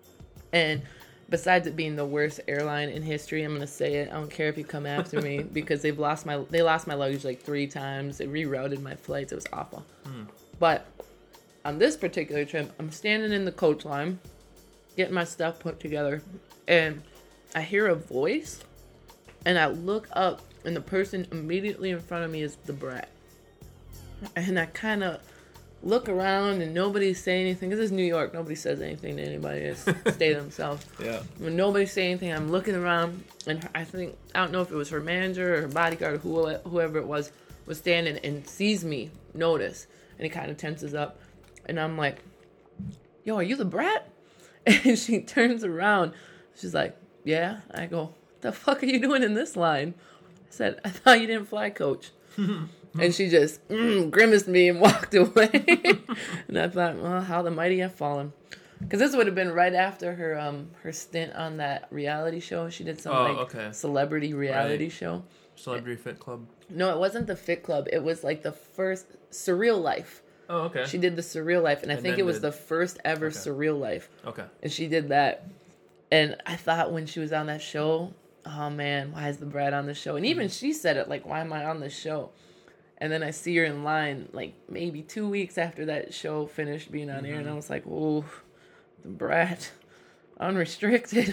And besides it being the worst airline in history, I'm gonna say it. I don't care if you come after me because they've lost my they lost my luggage like three times. They rerouted my flights. It was awful. Mm. But on this particular trip, I'm standing in the coach line, getting my stuff put together, and I hear a voice, and I look up, and the person immediately in front of me is the brat. And I kind of look around and nobody's saying anything. This is New York. Nobody says anything to anybody. They just stay to themselves. Yeah. When nobody's saying anything, I'm looking around, and I think, I don't know if it was her manager or her bodyguard or who, whoever it was, was standing and sees me, notice, and he kind of tenses up. And I'm like, yo, are you the brat? And she turns around. She's like, yeah. I go, what the fuck are you doing in this line? I said, I thought you didn't fly coach. And she just mm, grimaced me and walked away. And I thought, well, how the mighty have fallen. Because this would have been right after her um her stint on that reality show. She did some Oh, like okay. celebrity reality Right. show. Celebrity Fit Club. No, it wasn't the Fit Club. It was like the first Surreal Life. Oh, okay. She did the Surreal Life, and I And think then it was the- the first ever Okay. Surreal Life. Okay. And she did that. And I thought when she was on that show, oh man, why is the brat on the show? And even she said it, like, why am I on this show? And then I see her in line, like, maybe two weeks after that show finished being on mm-hmm. air, and I was like, oh, the brat, unrestricted,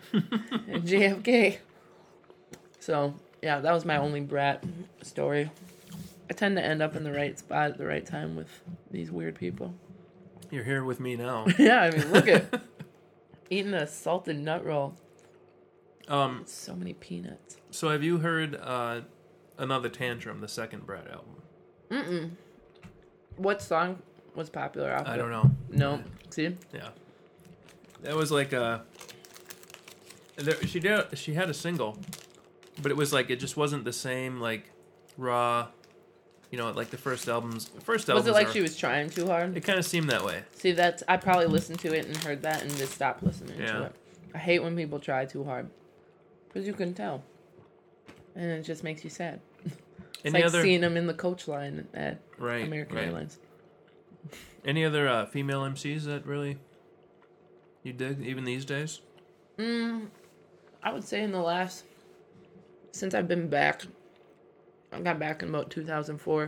and J F K. So, yeah, that was my only brat story. I tend to end up in the right spot at the right time with these weird people. You're here with me now. Yeah, I mean, look at eating a salted nut roll. Um, So many peanuts. so have you heard uh, Another Tantrum, the second Brad album? Mm-mm. What song was popular off I it? don't know. No. See? Yeah. That was like a... There, she did. She had a single, but it was like, it just wasn't the same, like, raw... You know, like the first albums... First albums Was it like are, she was trying too hard? It kind of seemed that way. See, that's... I probably listened to it and heard that and just stopped listening Yeah. to it. I hate when people try too hard. Because you can tell. And it just makes you sad. It's Any like other... seeing them in the coach line at Right, American right. Airlines. Any other uh, female M Cs that really you dig, even these days? Mm, I would say in the last... Since I've been back... I got back in about two thousand four.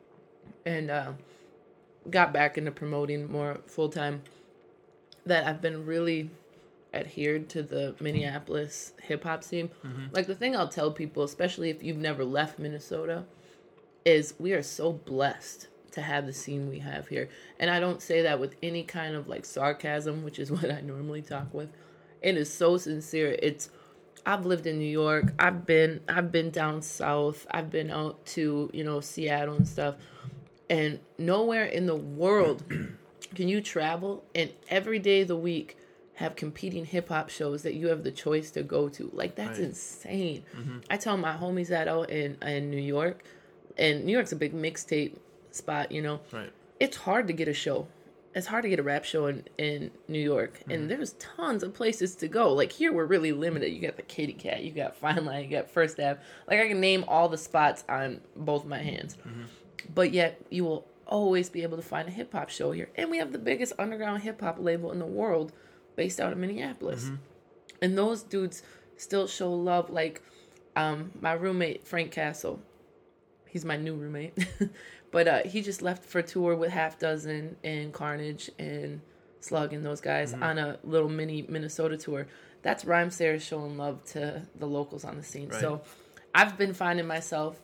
And uh, got back into promoting more full-time. That I've been really... adhered to the Minneapolis hip-hop scene. Mm-hmm. Like, the thing I'll tell people, especially if you've never left Minnesota, is we are so blessed to have the scene we have here. And I don't say that with any kind of, like, sarcasm, which is what I normally talk with. It is so sincere. It's, I've lived in New York. I've been, I've been down south. I've been out to, you know, Seattle and stuff. And nowhere in the world can you travel and every day of the week have competing hip-hop shows that you have the choice to go to. Like, that's right. insane. Mm-hmm. I tell my homies that out in, in New York, and New York's a big mixtape spot, you know. Right. It's hard to get a show. It's hard to get a rap show in, in New York. Mm-hmm. And there's tons of places to go. Like, here we're really limited. You got the Kitty Cat, you got Fine Line, you got First Ave. Like, I can name all the spots on both my hands. Mm-hmm. But yet, you will always be able to find a hip-hop show here. And we have the biggest underground hip-hop label in the world, based out of Minneapolis. Mm-hmm. And those dudes still show love. Like, um, my roommate, Frank Castle, he's my new roommate. but uh, he just left for tour with Half Dozen and Carnage and Slug and those guys mm-hmm. on a little mini Minnesota tour. That's Rhyme Sayers showing love to the locals on the scene. Right. So I've been finding myself...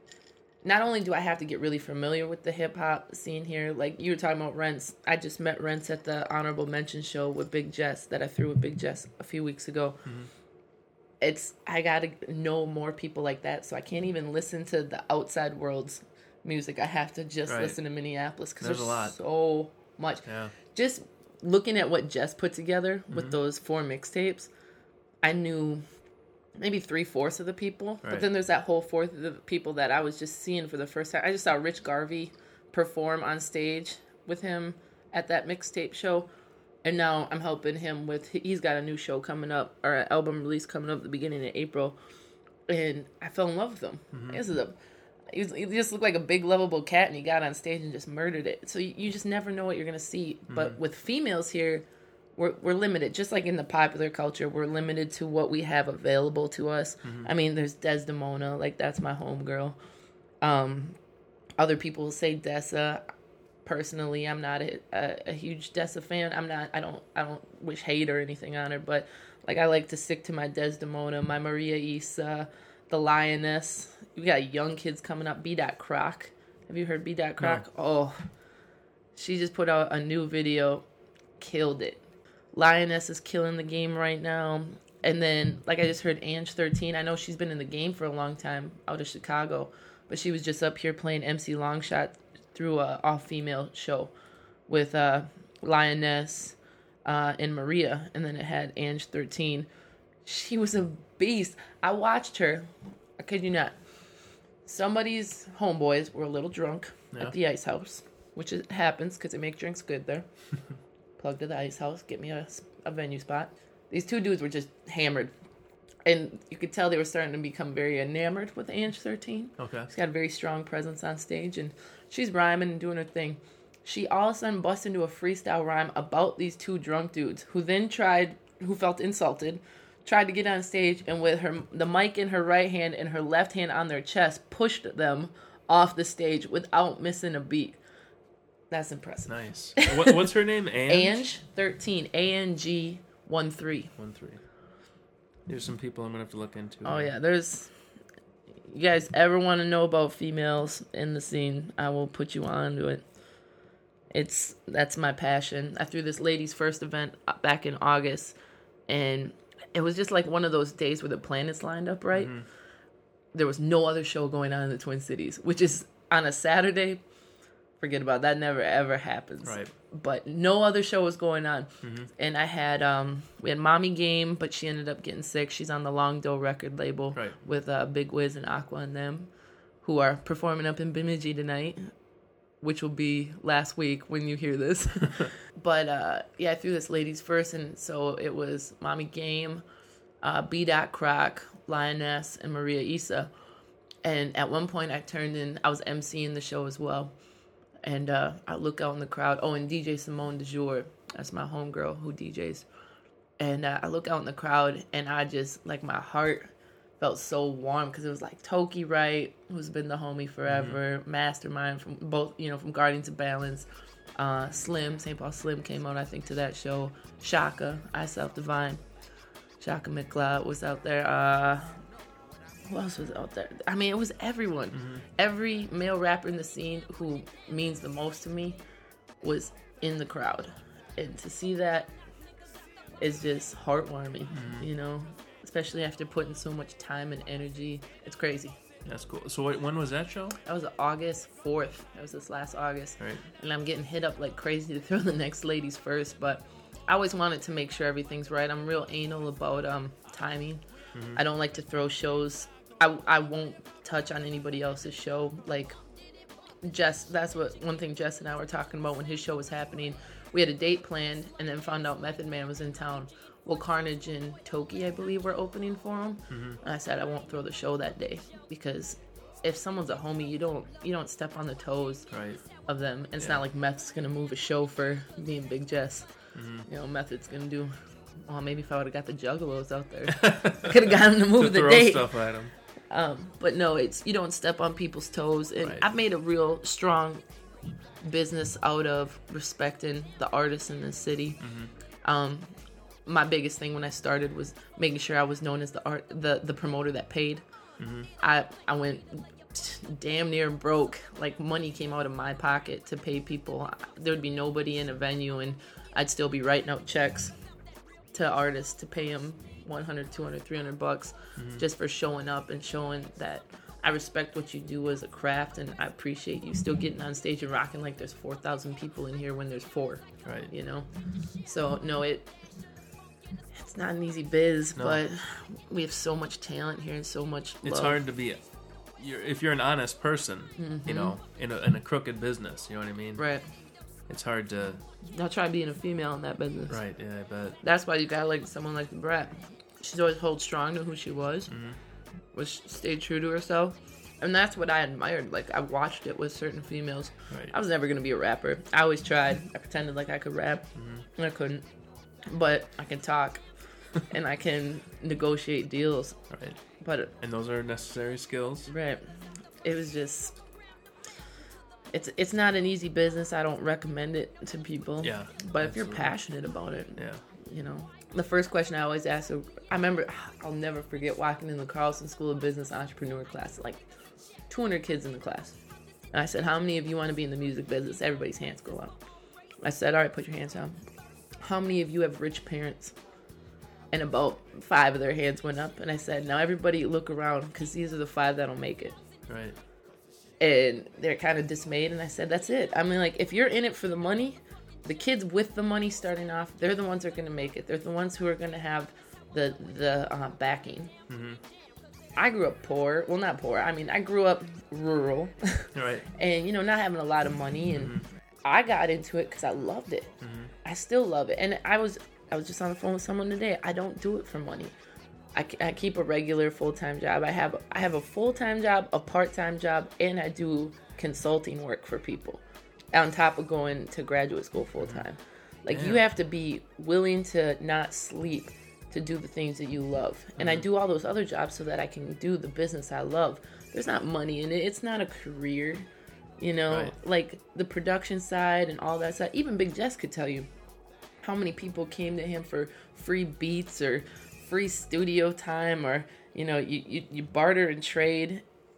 Not only do I have to get really familiar with the hip-hop scene here, like you were talking about Rents. I just met Rents at the Honorable Mention show with Big Jess that I threw with Big Jess a few weeks ago. Mm-hmm. It's I got to know more people like that, so I can't even listen to the outside world's music. I have to just right. listen to Minneapolis because there's, there's a lot. so much. Yeah. Just looking at what Jess put together mm-hmm. with those four mixtapes, I knew... maybe three-fourths of the people. Right. But then there's that whole fourth of the people that I was just seeing for the first time. I just saw Rich Garvey perform on stage with him at that mixtape show. And now I'm helping him with... He's got a new show coming up, or an album release coming up at the beginning of April. And I fell in love with him. Mm-hmm. This is a... He, was, he just looked like a big, lovable cat, and he got on stage and just murdered it. So you, you just never know what you're going to see. Mm-hmm. But with females here... We're we're limited, just like in the popular culture. We're limited to what we have available to us. Mm-hmm. I mean, there's Desdemona, like that's my homegirl. Um, other people say Dessa. Personally, I'm not a, a, a huge Dessa fan. I'm not. I don't. I don't wish hate or anything on her, but like I like to stick to my Desdemona, my Maria Issa, the Lioness. We got young kids coming up. B. Croc. Have you heard B. Croc? No. Oh, she just put out a new video, killed it. Lioness is killing the game right now. And then, like I just heard, Ange thirteen. I know she's been in the game for a long time out of Chicago. But she was just up here playing M C Longshot through a all-female show with uh, Lioness uh, and Maria. And then it had Ange thirteen. She was a beast. I watched her. I kid you not. Somebody's homeboys were a little drunk yeah. at the Ice House. Which it happens because they make drinks good there. Plug to the Ice House, get me a, a venue spot. These two dudes were just hammered. And you could tell they were starting to become very enamored with Ange thirteen. Okay. She's got a very strong presence on stage, and she's rhyming and doing her thing. She all of a sudden busts into a freestyle rhyme about these two drunk dudes, who then tried, who felt insulted, tried to get on stage, and with her the mic in her right hand and her left hand on their chest, pushed them off the stage without missing a beat. That's impressive. Nice. What, what's her name? Ange? Ange thirteen. A N G one three. One three. There's some people I'm going to have to look into. Oh, yeah. There's... you guys ever want to know about females in the scene, I will put you on to it. It's that's my passion. I threw this lady's first event back in August, and it was just like one of those days where the planets lined up right. Mm-hmm. There was no other show going on in the Twin Cities, which is on a Saturday. Forget about it. That. Never ever happens. Right. But no other show was going on, mm-hmm. and I had um we had Mommy Game, but she ended up getting sick. She's on the Long Doe record label right. with uh, Big Wiz and Aqua and them, who are performing up in Bemidji tonight, which will be last week when you hear this. But uh, yeah, I threw this ladies first, and so it was Mommy Game, uh, B. Croc, Lioness, and Maria Issa. And at one point, I turned in. I was emceeing the show as well. And uh, I look out in the crowd. Oh, and D J Simone DeJour. That's my homegirl who D Js. And uh, I look out in the crowd, and I just, like, my heart felt so warm because it was like Toki Wright, who's been the homie forever, mm-hmm. Mastermind from both, you know, from Guardians of Balance. Uh, Slim, Saint Paul Slim came out, I think, to that show. Shaka, I Self Divine. Shaka McLeod was out there. Uh, who else was out there? I mean, it was everyone. Mm-hmm. Every male rapper in the scene who means the most to me was in the crowd. And to see that is just heartwarming, mm-hmm. you know? Especially after putting so much time and energy. It's crazy. That's cool. So wait, when was that show? That was August fourth. That was this last August. Right. And I'm getting hit up like crazy to throw the next ladies first, but I always wanted to make sure everything's right. I'm real anal about um timing. Mm-hmm. I don't like to throw shows. I, I won't touch on anybody else's show. Like, Jess, that's what one thing Jess and I were talking about when his show was happening. We had a date planned and then found out Method Man was in town. Well, Carnage and Toki, I believe, were opening for him. Mm-hmm. And I said I won't throw the show that day because if someone's a homie, you don't you don't step on the toes right. of them. And it's yeah. not like Meth's gonna move a show for me and Big Jess. Mm-hmm. You know, Method's gonna do. Well, maybe if I would have got the Juggalos out there, I could have got him to move to the throw date. Stuff at him. Um, but no, it's you don't step on people's toes, and right. I've made a real strong business out of respecting the artists in the city. Mm-hmm. Um, my biggest thing when I started was making sure I was known as the art, the the promoter that paid. Mm-hmm. I I went damn near broke. Like money came out of my pocket to pay people. There would be nobody in a venue, and I'd still be writing out checks to artists to pay them one hundred, two hundred, three hundred bucks mm-hmm. just for showing up and showing that I respect what you do as a craft, and I appreciate you still getting on stage and rocking like there's four thousand people in here when there's four. Right. You know? So, no, it it's not an easy biz, no. but we have so much talent here and so much love. It's hard to be, you're, if you're an honest person, mm-hmm. you know, in a, in a crooked business, you know what I mean? Right. It's hard to... I'll try being a female in that business. Right, yeah, I bet. That's why you got like someone like the Brat. She's always held strong to who she was, mm-hmm. was stayed true to herself, and that's what I admired. Like I watched it with certain females. Right. I was never gonna be a rapper. I always tried. I pretended like I could rap, mm-hmm. and I couldn't. But I can talk, and I can negotiate deals. Right. But and those are necessary skills. Right. It was just. It's it's not an easy business. I don't recommend it to people. Yeah. But if absolutely. you're passionate about it, yeah. you know. The first question I always ask, I remember, I'll never forget walking in the Carlson School of Business entrepreneur class, like two hundred kids in the class. And I said, how many of you want to be in the music business? Everybody's hands go up. I said, all right, put your hands down. How many of you have rich parents? And about five of their hands went up. And I said, now everybody look around because these are the five that'll make it. Right. And they're kind of dismayed. And I said, that's it. I mean, like, if you're in it for the money, the kids with the money starting off, they're the ones that are going to make it. They're the ones who are going to have the the uh, backing. Mm-hmm. I grew up poor. Well, not poor. I mean, I grew up rural. Right. And, you know, not having a lot of money. And mm-hmm. I got into it because I loved it. Mm-hmm. I still love it. And I was I was just on the phone with someone today. I don't do it for money. I, I keep a regular full-time job. I have I have a full-time job, a part-time job, and I do consulting work for people on top of going to graduate school full-time. Like, yeah. you have to be willing to not sleep to do the things that you love. And mm-hmm. I do all those other jobs so that I can do the business I love. There's not money in it. It's not a career, you know? Right. Like, the production side and all that side. Even Big Jess could tell you how many people came to him for free beats or free studio time, or, you know, you, you, you barter and trade.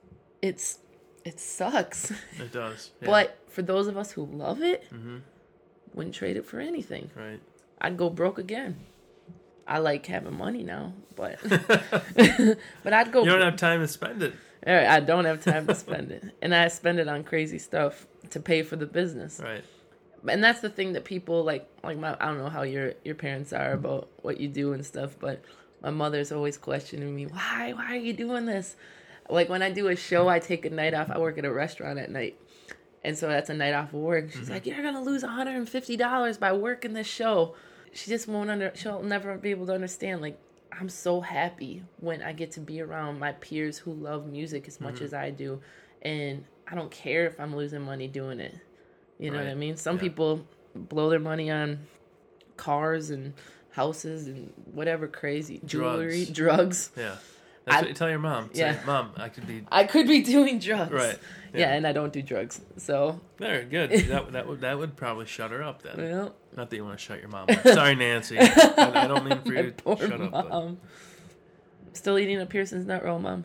it's it sucks. It does. Yeah. But for those of us who love it, mm-hmm. wouldn't trade it for anything. Right. I'd go broke again. I like having money now, but but I'd go. You don't have time to spend it. I don't have time to spend it, and I spend it on crazy stuff to pay for the business. Right. And that's the thing that people like. Like my, I don't know how your your parents are about what you do and stuff, but my mother's always questioning me, why why are you doing this? Like when I do a show, I take a night off. I work at a restaurant at night, and so that's a night off of work. She's mm-hmm. like, you're gonna lose one hundred fifty dollars by working this show. She just won't under. She'll never be able to understand. Like, I'm so happy when I get to be around my peers who love music as much mm-hmm. as I do, and I don't care if I'm losing money doing it. You know right. what I mean? Some yeah. people blow their money on cars and houses and whatever crazy jewelry, drugs. drugs. Yeah, that's I, what you tell your mom. Say, yeah, Mom, I could be. I could be doing drugs. Right. Yeah. yeah, and I don't do drugs, so. Very good. That that would that would probably shut her up then. Well, not that you want to shut your mom up. Sorry, Nancy. I, I don't mean for you to shut mom. up. But... Still eating a Pearson's nut roll, Mom.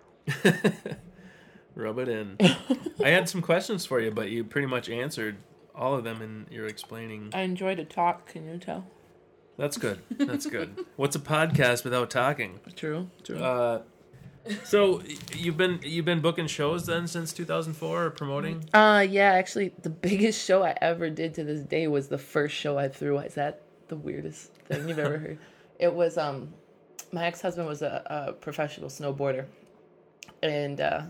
Rub it in. I had some questions for you, but you pretty much answered all of them in your explaining. I enjoy to talk. Can you tell? That's good. That's good. What's a podcast without talking? True. True. Uh, so you've been you've been booking shows then since two thousand four or promoting? Uh yeah, actually the biggest show I ever did to this day was the first show I threw. Is that the weirdest thing you've ever heard? It was um my ex-husband was a, a professional snowboarder, and uh,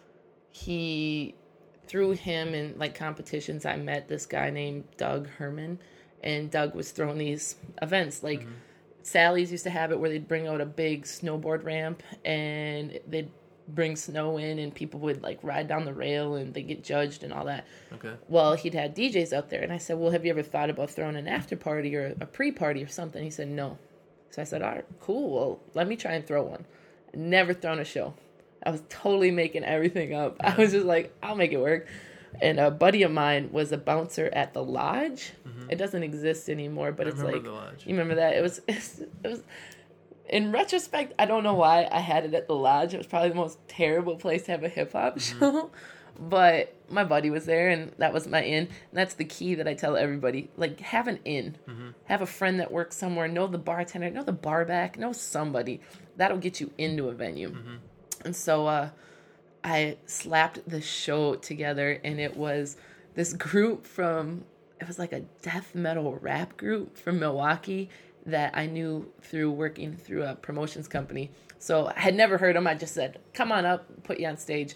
he through him in like competitions I met this guy named Doug Herman, and Doug was throwing these events like mm-hmm. Sally's used to have it where they'd bring out a big snowboard ramp and they'd bring snow in and people would like ride down the rail and they get judged and all that. Okay. Well, he'd had D Js out there and I said, well, have you ever thought about throwing an after party or a pre-party or something? He said, no. So I said, all right, cool. Well, let me try and throw one. Never thrown a show. I was totally making everything up. I was just like, I'll make it work. And a buddy of mine was a bouncer at the Lodge. Mm-hmm. It doesn't exist anymore, but I it's remember like, the Lodge. You remember that? It was, it was, in retrospect, I don't know why I had it at the Lodge. It was probably the most terrible place to have a hip hop mm-hmm. show. But my buddy was there, and that was my in. And that's the key that I tell everybody. Like, have an in. Mm-hmm. Have a friend that works somewhere. Know the bartender. Know the bar back. Know somebody. That'll get you into a venue. Mm-hmm. And so uh, I slapped the show together, and it was this group from, it was like a death metal rap group from Milwaukee that I knew through working through a promotions company. So I had never heard them. I just said, come on up, put you on stage.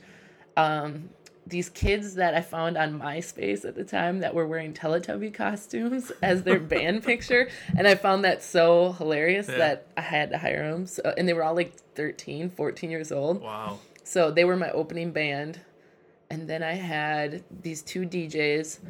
Um, these kids that I found on MySpace at the time that were wearing Teletubby costumes as their band picture. And I found that so hilarious yeah. that I had to hire them. So, and they were all like thirteen, fourteen years old. Wow. So they were my opening band. And then I had these two D Js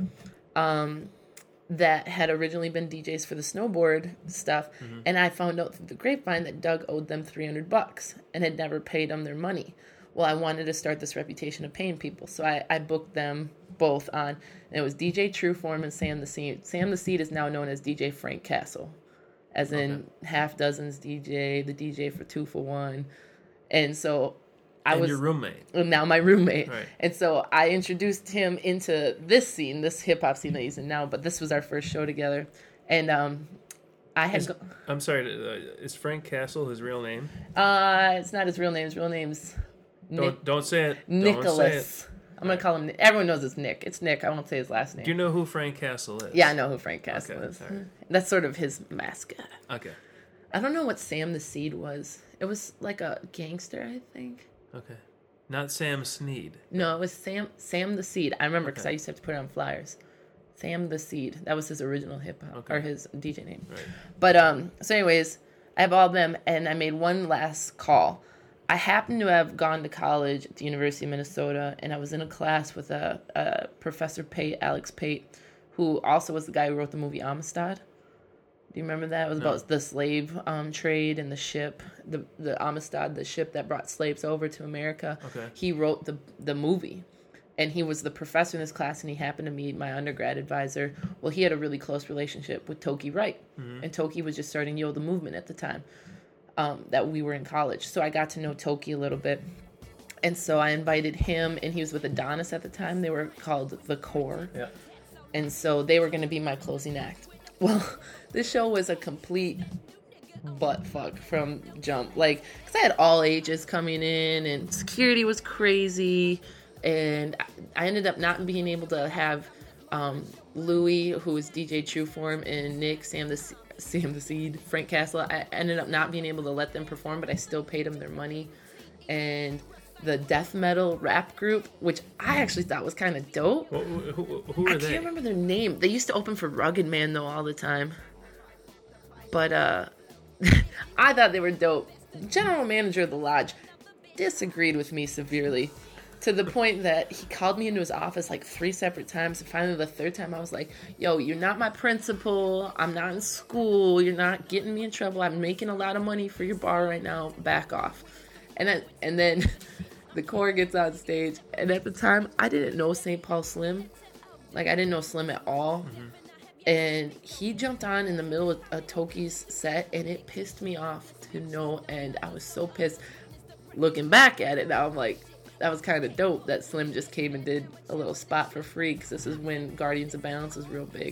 um, that had originally been D Js for the snowboard stuff. Mm-hmm. And I found out through the grapevine that Doug owed them three hundred bucks and had never paid them their money. Well, I wanted to start this reputation of paying people. So I, I booked them both on. And it was D J Trueform and Sam the Seed. Sam the Seed is now known as D J Frank Castle. As in okay. Half Dozen's D J, the D J for Two for One. And so I and was... your roommate. Now my roommate. Right. And so I introduced him into this scene, this hip-hop scene that he's in now. But this was our first show together. And um, I had... Is, go- I'm sorry, uh, is Frank Castle his real name? Uh, it's not his real name. His real name's... Don't Nick, don't say it. Nicholas. Don't say it. I'm gonna call him. Everyone knows it's Nick. It's Nick. I won't say his last name. Do you know who Frank Castle is? Yeah, I know who Frank Castle okay, is. Right. That's sort of his mascot. Okay. I don't know what Sam the Seed was. It was like a gangster, I think. Okay. Not Sam Sneed. No, it was Sam Sam the Seed. I remember because okay. I used to have to put it on flyers. Sam the Seed. That was his original hip hop okay. or his D J name. Right. But um. So, anyways, I have all of them, and I made one last call. I happened to have gone to college at the University of Minnesota, and I was in a class with a, a Professor Pate, Alex Pate, who also was the guy who wrote the movie Amistad. Do you remember that? It was no. about the slave um, trade and the ship, the the Amistad, the ship that brought slaves over to America. Okay. He wrote the the movie, and he was the professor in this class, and he happened to meet my undergrad advisor. Well, he had a really close relationship with Toki Wright, mm-hmm. and Toki was just starting Yo the Movement at the time. Um, that we were in college. So I got to know Toki a little bit. And so I invited him, and he was with Adonis at the time. They were called The Core. Yeah. And so they were going to be my closing act. Well, this show was a complete butt fuck from jump. Like, because I had all ages coming in, and security was crazy. And I ended up not being able to have um, Louie, who was D J Trueform, and Nick, Sam the, Sam the Seed, Frank Castle. I ended up not being able to let them perform, but I still paid them their money. And the death metal rap group, which I actually thought was kind of dope. Who, who, who are I they? can't remember their name. They used to open for Rugged Man, though, all the time. But uh, I thought they were dope. General manager of the lodge disagreed with me severely, to the point that he called me into his office like three separate times. And finally, the third time, I was like, yo, you're not my principal. I'm not in school. You're not getting me in trouble. I'm making a lot of money for your bar right now. Back off. And then, and then the Core gets on stage. And at the time, I didn't know Saint Paul Slim. Like, I didn't know Slim at all. Mm-hmm. And he jumped on in the middle of a Toki's set, and it pissed me off to no end. I was so pissed. Looking back at it now, I'm like, that was kind of dope that Slim just came and did a little spot for free, because this is when Guardians of Balance was real big.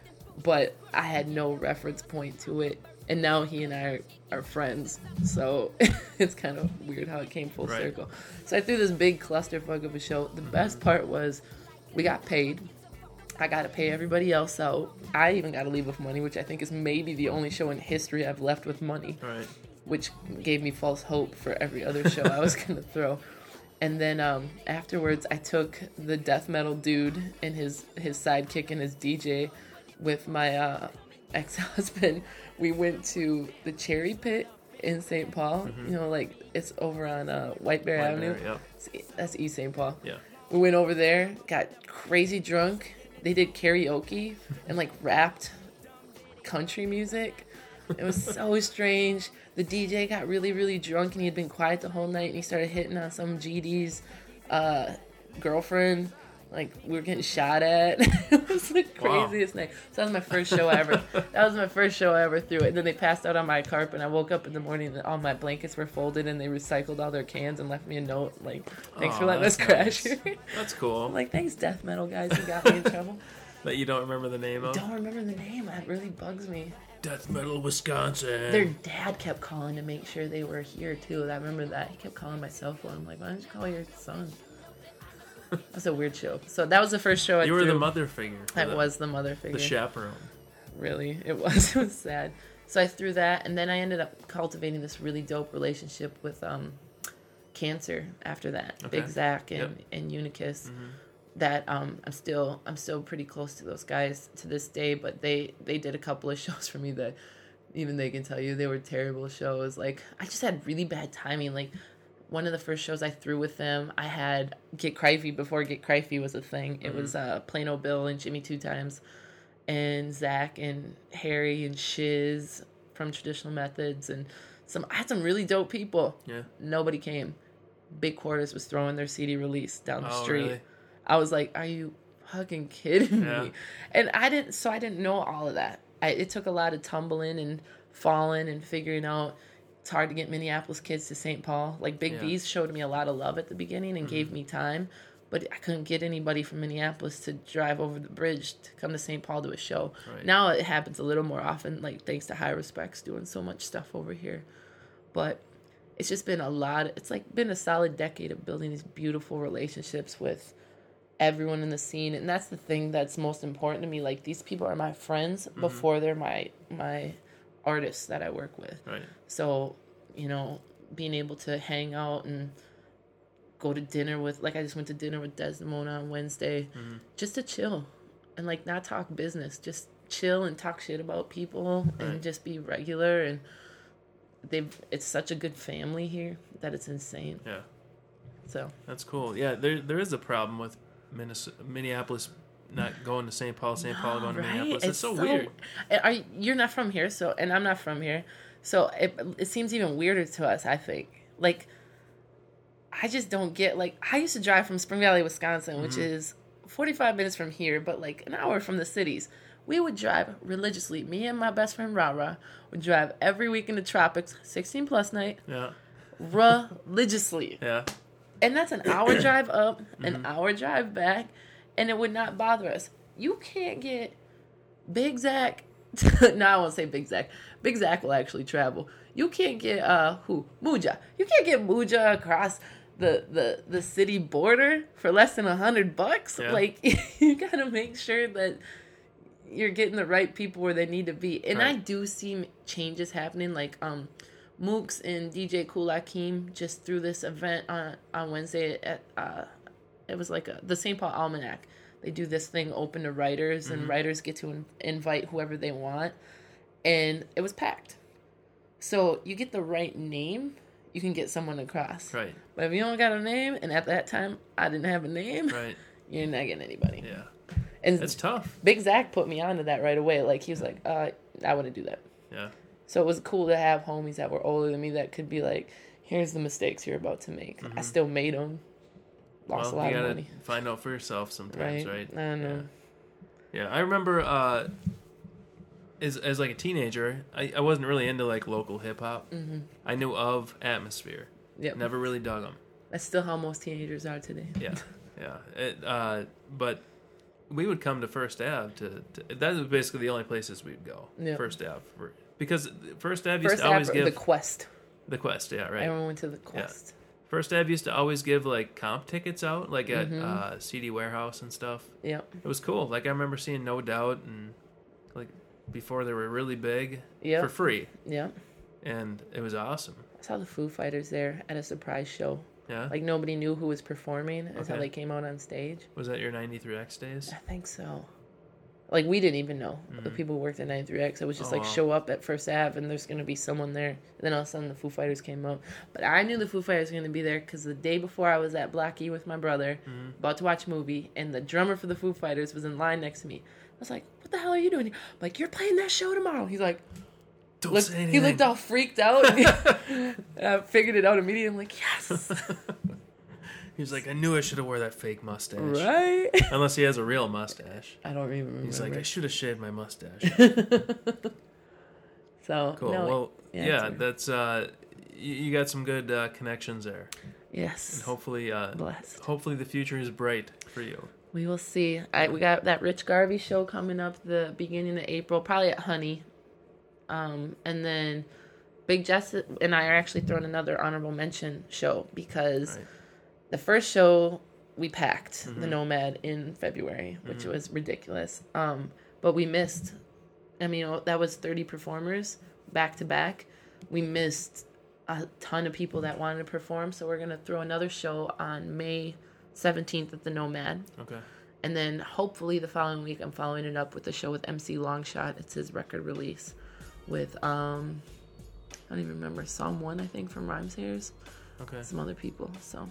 But I had no reference point to it. And now he and I are, are friends. So it's kind of weird how it came full right. circle. So I threw this big clusterfuck of a show. The best part was we got paid. I got to pay everybody else out. I even got to leave with money, which I think is maybe the only show in history I've left with money. Right. Which gave me false hope for every other show I was going to throw. And then um, afterwards, I took the death metal dude and his, his sidekick and his D J with my uh, ex-husband. We went to the Cherry Pit in Saint Paul. Mm-hmm. You know, like, it's over on uh, White Bear White Avenue. Bear, yeah. That's East Saint Paul. Yeah. We went over there, got crazy drunk. They did karaoke and, like, rapped country music. It was so strange. The D J got really, really drunk, and he had been quiet the whole night, and he started hitting on some G D's uh, girlfriend. Like, we were getting shot at. It was the craziest wow. night. So that was my first show ever. That was my first show I ever threw it. And then they passed out on my carpet, and I woke up in the morning, and all my blankets were folded, and they recycled all their cans and left me a note, like, thanks Aww, for letting us crash nice. here. That's cool. I'm like, thanks, death metal guys who got me in trouble. That you don't remember the name of? Don't remember the name. That really bugs me. Death Metal Wisconsin. Their dad kept calling to make sure they were here, too. I remember that. He kept calling my cell phone. I'm like, why don't you call your son? That's a weird show. So that was the first show I You were threw. the mother figure. I the, was the mother figure. The chaperone. Really, it was. It was sad. So I threw that, and then I ended up cultivating this really dope relationship with um, Cancer after that. Okay. Big Zach and, yep. and Unicus. Mm-hmm. That um, I'm still I'm still pretty close to those guys to this day. But they they did a couple of shows for me that even they can tell you they were terrible shows. Like, I just had really bad timing. Like, one of the first shows I threw with them, I had Get Crifey before Get Crifey was a thing. It mm-hmm. was uh, Plano Bill and Jimmy Two Times, and Zach and Harry and Shiz from Traditional Methods, and some. I had some really dope people. Yeah. Nobody came. Big Quarters was throwing their C D release down the oh, street. Really? I was like, "Are you fucking kidding yeah. me?" And I didn't. So I didn't know all of that. I, it took a lot of tumbling and falling and figuring out. It's hard to get Minneapolis kids to Saint Paul. Like, Big yeah. B's showed me a lot of love at the beginning and mm-hmm. gave me time, but I couldn't get anybody from Minneapolis to drive over the bridge to come to Saint Paul to a show. Right. Now it happens a little more often, like, thanks to High Respects doing so much stuff over here. But it's just been a lot. It's like been a solid decade of building these beautiful relationships with everyone in the scene, and that's the thing that's most important to me. Like, these people are my friends mm-hmm. before they're my my artists that I work with. Right. So, you know, being able to hang out and go to dinner with, like, I just went to dinner with Desdemona on Wednesday, mm-hmm. just to chill and, like, not talk business, just chill and talk shit about people right. and just be regular. And they've it's such a good family here that it's insane. Yeah. So that's cool. Yeah, there there is a problem with Minnesota, Minneapolis not going to Saint Paul, Saint no, Paul going right? to Minneapolis. It's, it's so, so weird. Are you, you're not from here, so and I'm not from here, so it it seems even weirder to us. I think, like, I just don't get, like, I used to drive from Spring Valley, Wisconsin, mm-hmm. which is forty-five minutes from here, but like an hour from the cities. We would drive religiously. Me and my best friend Rara would drive every week in the tropics, sixteen plus night. Yeah. Religiously. Yeah. And that's an hour drive up, an mm-hmm. hour drive back, and it would not bother us. You can't get Big Zach. No, I won't say Big Zach. Big Zach will actually travel. You can't get uh who Muja. You can't get Muja across the the the city border for less than a hundred bucks. Yeah. Like you gotta make sure that you're getting the right people where they need to be. And right. I do see changes happening. Like um, Mooks and D J Kool Akeem just threw this event on on Wednesday at uh, it was like a, the Saint Paul Almanac. They do this thing open to writers, mm-hmm. and writers get to in, invite whoever they want, and it was packed. So you get the right name, you can get someone across. Right. But if you don't got a name, and at that time I didn't have a name, right, you're not getting anybody. Yeah. And it's tough. Big Zach put me onto that right away. Like he was like, uh, I wouldn't do that. Yeah. So it was cool to have homies that were older than me that could be like, here's the mistakes you're about to make. Mm-hmm. I still made them. Lost well, a lot you gotta of money. Find out for yourself sometimes, right? right? I know. Yeah. yeah, I remember uh, as as like a teenager, I, I wasn't really into like local hip hop. Mm-hmm. I knew of Atmosphere. Yep. Never really dug them. That's still how most teenagers are today. Yeah, yeah. It, uh, but we would come to First Ave to, to that was basically the only places we'd go. Yep. First Ave for, because First Ave used First to always Ave, give the Quest. The Quest, yeah, right. Everyone went to the Quest. Yeah. First Ave used to always give like comp tickets out, like at mm-hmm. uh, C D Warehouse and stuff. Yep. It was cool. Like I remember seeing No Doubt and like before they were really big yep. for free. Yep. And it was awesome. I saw the Foo Fighters there at a surprise show. Yeah. Like nobody knew who was performing. That's okay. how they came out on stage. Was that your ninety-three X days? I think so. Like we didn't even know mm-hmm. the people who worked at ninety-three X. It was just oh, like wow. show up at First Ave and there's gonna be someone there. And then all of a sudden the Foo Fighters came out. But I knew the Foo Fighters were gonna be there because the day before I was at Black E with my brother, mm-hmm. about to watch a movie, and the drummer for the Foo Fighters was in line next to me. I was like, "What the hell are you doing?" I'm like, "You're playing that show tomorrow." He's like, Don't look, say anything. He looked all freaked out. And I figured it out immediately. I'm like, yes. He was like, I knew I should have wore that fake mustache. Right? Unless he has a real mustache. I don't even remember. He's like, I should have shaved my mustache. So, cool. No, well, yeah, yeah, that's, uh, you, you got some good uh, connections there. Yes. And hopefully, uh, blessed. Hopefully the future is bright for you. We will see. I, we got that Rich Garvey show coming up the beginning of April, probably at Honey. Um, and then Big Jess and I are actually throwing another honorable mention show because right. the first show we packed, mm-hmm. the Nomad, in February, which mm-hmm. was ridiculous. Um, but we missed, I mean, that was thirty performers back to back. We missed a ton of people that wanted to perform. So we're going to throw another show on May seventeenth at the Nomad. Okay. And then hopefully the following week I'm following it up with a show with M C Longshot. It's his record release with, um, I don't even remember, Psalm one, I think, from Rhymes Hairs. Okay. Some other people, so.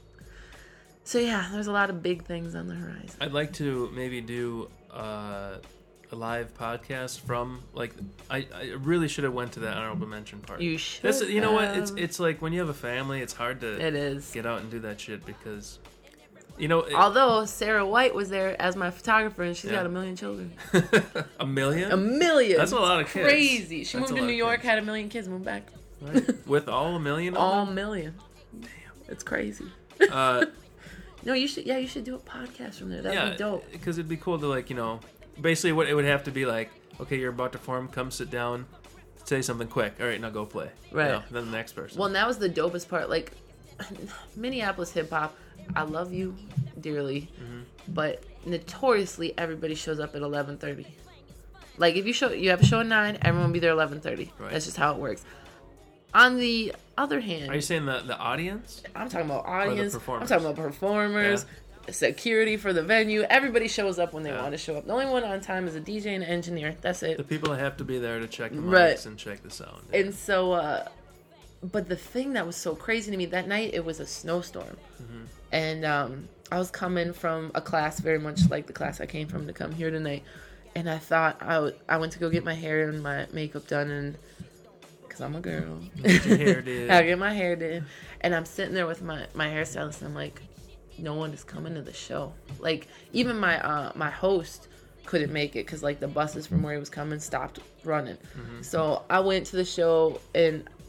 So yeah, there's a lot of big things on the horizon. I'd like to maybe do uh, a live podcast from, like, I, I really should have went to that honorable mention part. You should That's, You know have. what, it's it's like when you have a family, it's hard to it is. get out and do that shit because... You know, it, although Sarah White was there as my photographer, and she's yeah. got a million children. A million? A million. That's a lot of kids. Crazy. She That's moved to New York, had a million kids, moved back. Right. With all a million? Of all them? million. Damn, it's crazy. Uh, no, you should. Yeah, you should do a podcast from there. That'd yeah, be dope. Because it'd be cool to, like, you know, basically what it would have to be like. Okay, you're about to perform. Come sit down, say something quick. All right, now go play. Right. You know, then the next person. Well, and that was the dopest part. Like Minneapolis hip hop. I love you dearly, mm-hmm. but notoriously everybody shows up at eleven thirty. Like if you show you have a show at nine, everyone will be there eleven thirty. Right. That's just how it works. On the other hand, are you saying the the audience? I'm talking about audience. I'm performers? talking about performers, yeah. security for the venue. Everybody shows up when they yeah. want to show up. The only one on time is a D J and an engineer. That's it. The people that have to be there to check the mics right. and check the sound. Yeah. And so, uh, but the thing that was so crazy to me that night, it was a snowstorm. Mm-hmm. And um, I was coming from a class very much like the class I came from to come here tonight. And I thought, I, w- I went to go get my hair and my makeup done, and because I'm a girl. Get your hair did. I get my hair did. And I'm sitting there with my, my hairstylist, and I'm like, no one is coming to the show. Like, even my uh, my host couldn't make it because, like, the buses from where he was coming stopped running. Mm-hmm. So I went to the show, and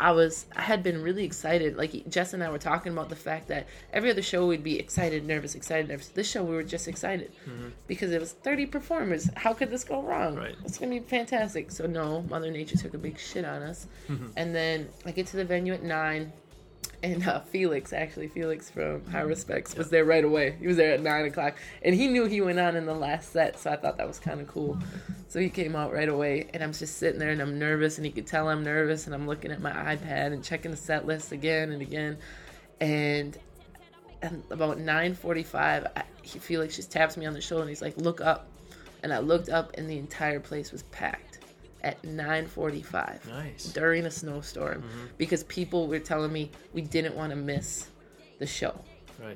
I was I had been really excited. Like Jess and I were talking about the fact that every other show we'd be excited, nervous, excited, nervous. This show we were just excited mm-hmm. because it was thirty performers. How could this go wrong? Right. It's gonna be fantastic. So no, Mother Nature took a big shit on us. Mm-hmm. And then I get to the venue at nine. And uh, Felix, actually, Felix from High Respects was there right away. He was there at nine o'clock. And he knew he went on in the last set, so I thought that was kind of cool. So he came out right away, and I'm just sitting there, and I'm nervous, and he could tell I'm nervous, and I'm looking at my iPad and checking the set list again and again. And, and about nine forty-five, I, he, Felix just taps me on the shoulder, and he's like, look up. And I looked up, and the entire place was packed. At nine forty-five nice. During a snowstorm mm-hmm. because people were telling me we didn't want to miss the show. Right.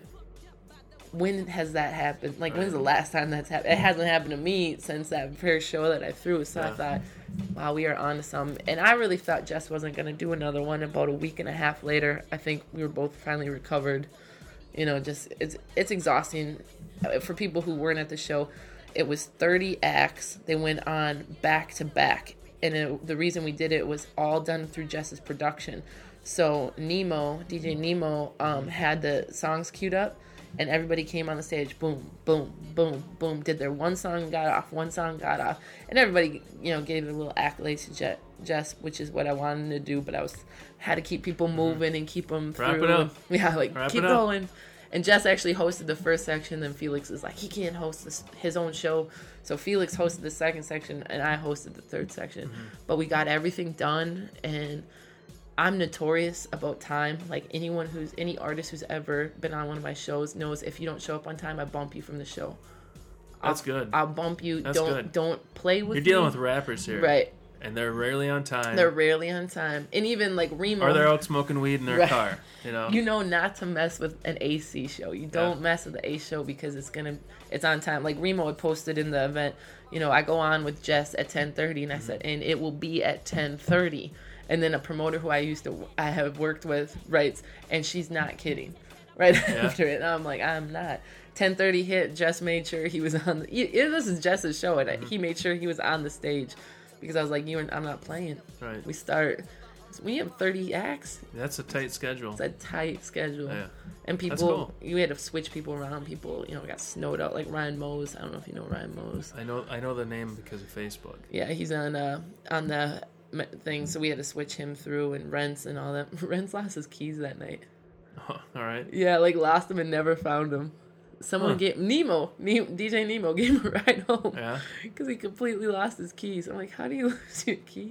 When has that happened? Like, right. When's the last time that's happened? It hasn't happened to me since that first show that I threw. So yeah. I thought, wow, we are on to something. And I really thought Jess wasn't going to do another one. About a week and a half later, I think we were both finally recovered. You know, just it's it's exhausting for people who weren't at the show. It was thirty acts. They went on back to back. And it, the reason we did it was all done through Jess's production. So Nemo, D J Nemo, um, had the songs queued up. And everybody came on the stage, boom, boom, boom, boom. Did their one song, got off, one song, got off. And everybody, you know, gave a little accolades to Je- Jess, which is what I wanted to do. But I was had to keep people moving and keep them Wrap through. It up. Yeah, like, Wrap keep it up. going. And Jess actually hosted the first section, then Felix is like, he can't host this, his own show. So Felix hosted the second section, and I hosted the third section. Mm-hmm. But we got everything done, and I'm notorious about time. Like, anyone who's, any artist who's ever been on one of my shows knows if you don't show up on time, I bump you from the show. That's I'll, good. I'll bump you. That's don't good. Don't play with me. You're dealing with rappers here. Right. And they're rarely on time. They're rarely on time. And even like Remo. Or they're out smoking weed in their right. car. You know? You know not to mess with an A C show. You don't yeah. mess with the A show because it's gonna it's on time. Like Remo had posted in the event, you know, I go on with Jess at ten thirty and I mm-hmm. said, and it will be at ten thirty. And then a promoter who I used to I have worked with writes, and she's not kidding. Right yeah. after it. And I'm like, I'm not. ten thirty hit, Jess made sure he was on the yeah, this is Jess's show, and mm-hmm. he made sure he was on the stage. Because I was like, you and I'm not playing. Right. We start. We have thirty acts. That's a tight schedule. It's a tight schedule. Yeah. And people, cool. you had to switch people around. People, you know, got snowed out. Like Ryan Mose. I don't know if you know Ryan Mose. I know. I know the name because of Facebook. Yeah, he's on uh on the thing, so we had to switch him through and Rents and all that. Rents lost his keys that night. Oh, all right. Yeah, like lost them and never found them. Someone huh. gave Nemo, Nemo, D J Nemo gave him a ride home. Yeah. Because he completely lost his keys. I'm like, how do you lose your keys?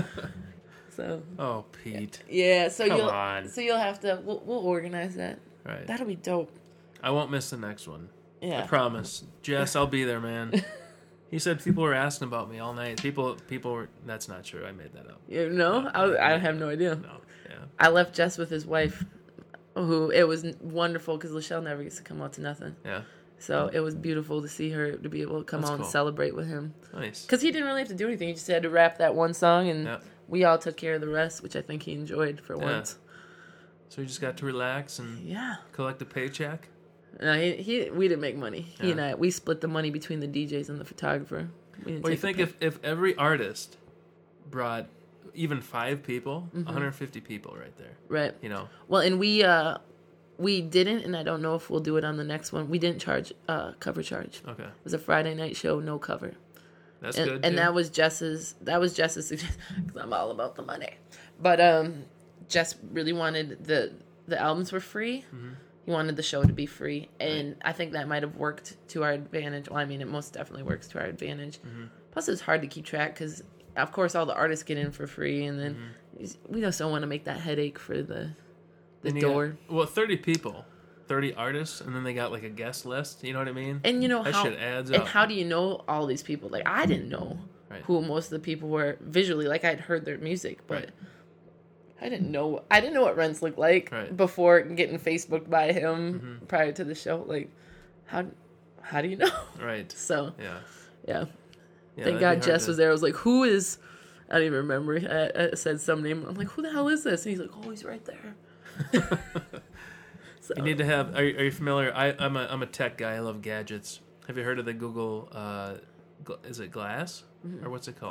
so. Oh, Pete. Yeah. So Come you'll. on. So you'll have to. We'll, we'll organize that. Right. That'll be dope. I won't miss the next one. Yeah. I promise, Jess. I'll be there, man. He said people were asking about me all night. People, people were. That's not true. I made that up. You know, no, I, I have no idea. No. Yeah. I left Jess with his wife, who it was wonderful because Lachelle never gets to come out to nothing. Yeah. So it was beautiful to see her, to be able to come That's out cool. and celebrate with him. Nice. Because he didn't really have to do anything. He just had to rap that one song, and yep. we all took care of the rest, which I think he enjoyed for yeah. once. So you just got to relax and yeah. collect a paycheck? No, he, he we didn't make money. Yeah. He and I, we split the money between the D Js and the photographer. We didn't well, you take think if, if every artist brought even five people, mm-hmm. one hundred fifty people right there. Right. You know? Well, and we... uh We didn't, and I don't know if we'll do it on the next one. We didn't charge uh, cover charge. Okay. It was a Friday night show, no cover. That's and, good. And too. that was Jess's. That was Jess's suggestion because I'm all about the money. But um, Jess really wanted the the albums were free. Mm-hmm. He wanted the show to be free, and right. I think that might have worked to our advantage. Well, I mean, it most definitely works to our advantage. Mm-hmm. Plus, it's hard to keep track because, of course, all the artists get in for free, and then mm-hmm. we just don't want to make that headache for the the and door. Got, well, thirty people. thirty artists, and then they got like a guest list. You know what I mean? And you know that how shit adds and up. how do you know all these people? Like I didn't know right. who most of the people were visually. Like I'd heard their music, but right. I didn't know. I didn't know what Rents looked like right. before getting Facebooked by him mm-hmm. prior to the show. Like how how do you know? Right. So yeah, yeah. yeah Thank God Jess to... was there. I was like, who is? I don't even remember. I, I said some name. I'm like, who the hell is this? And he's like, oh, he's right there. So. You need to have. Are you, are you familiar? I, I'm a I'm a tech guy. I love gadgets. Have you heard of the Google? Uh, is it Glass mm-hmm. or what's it called?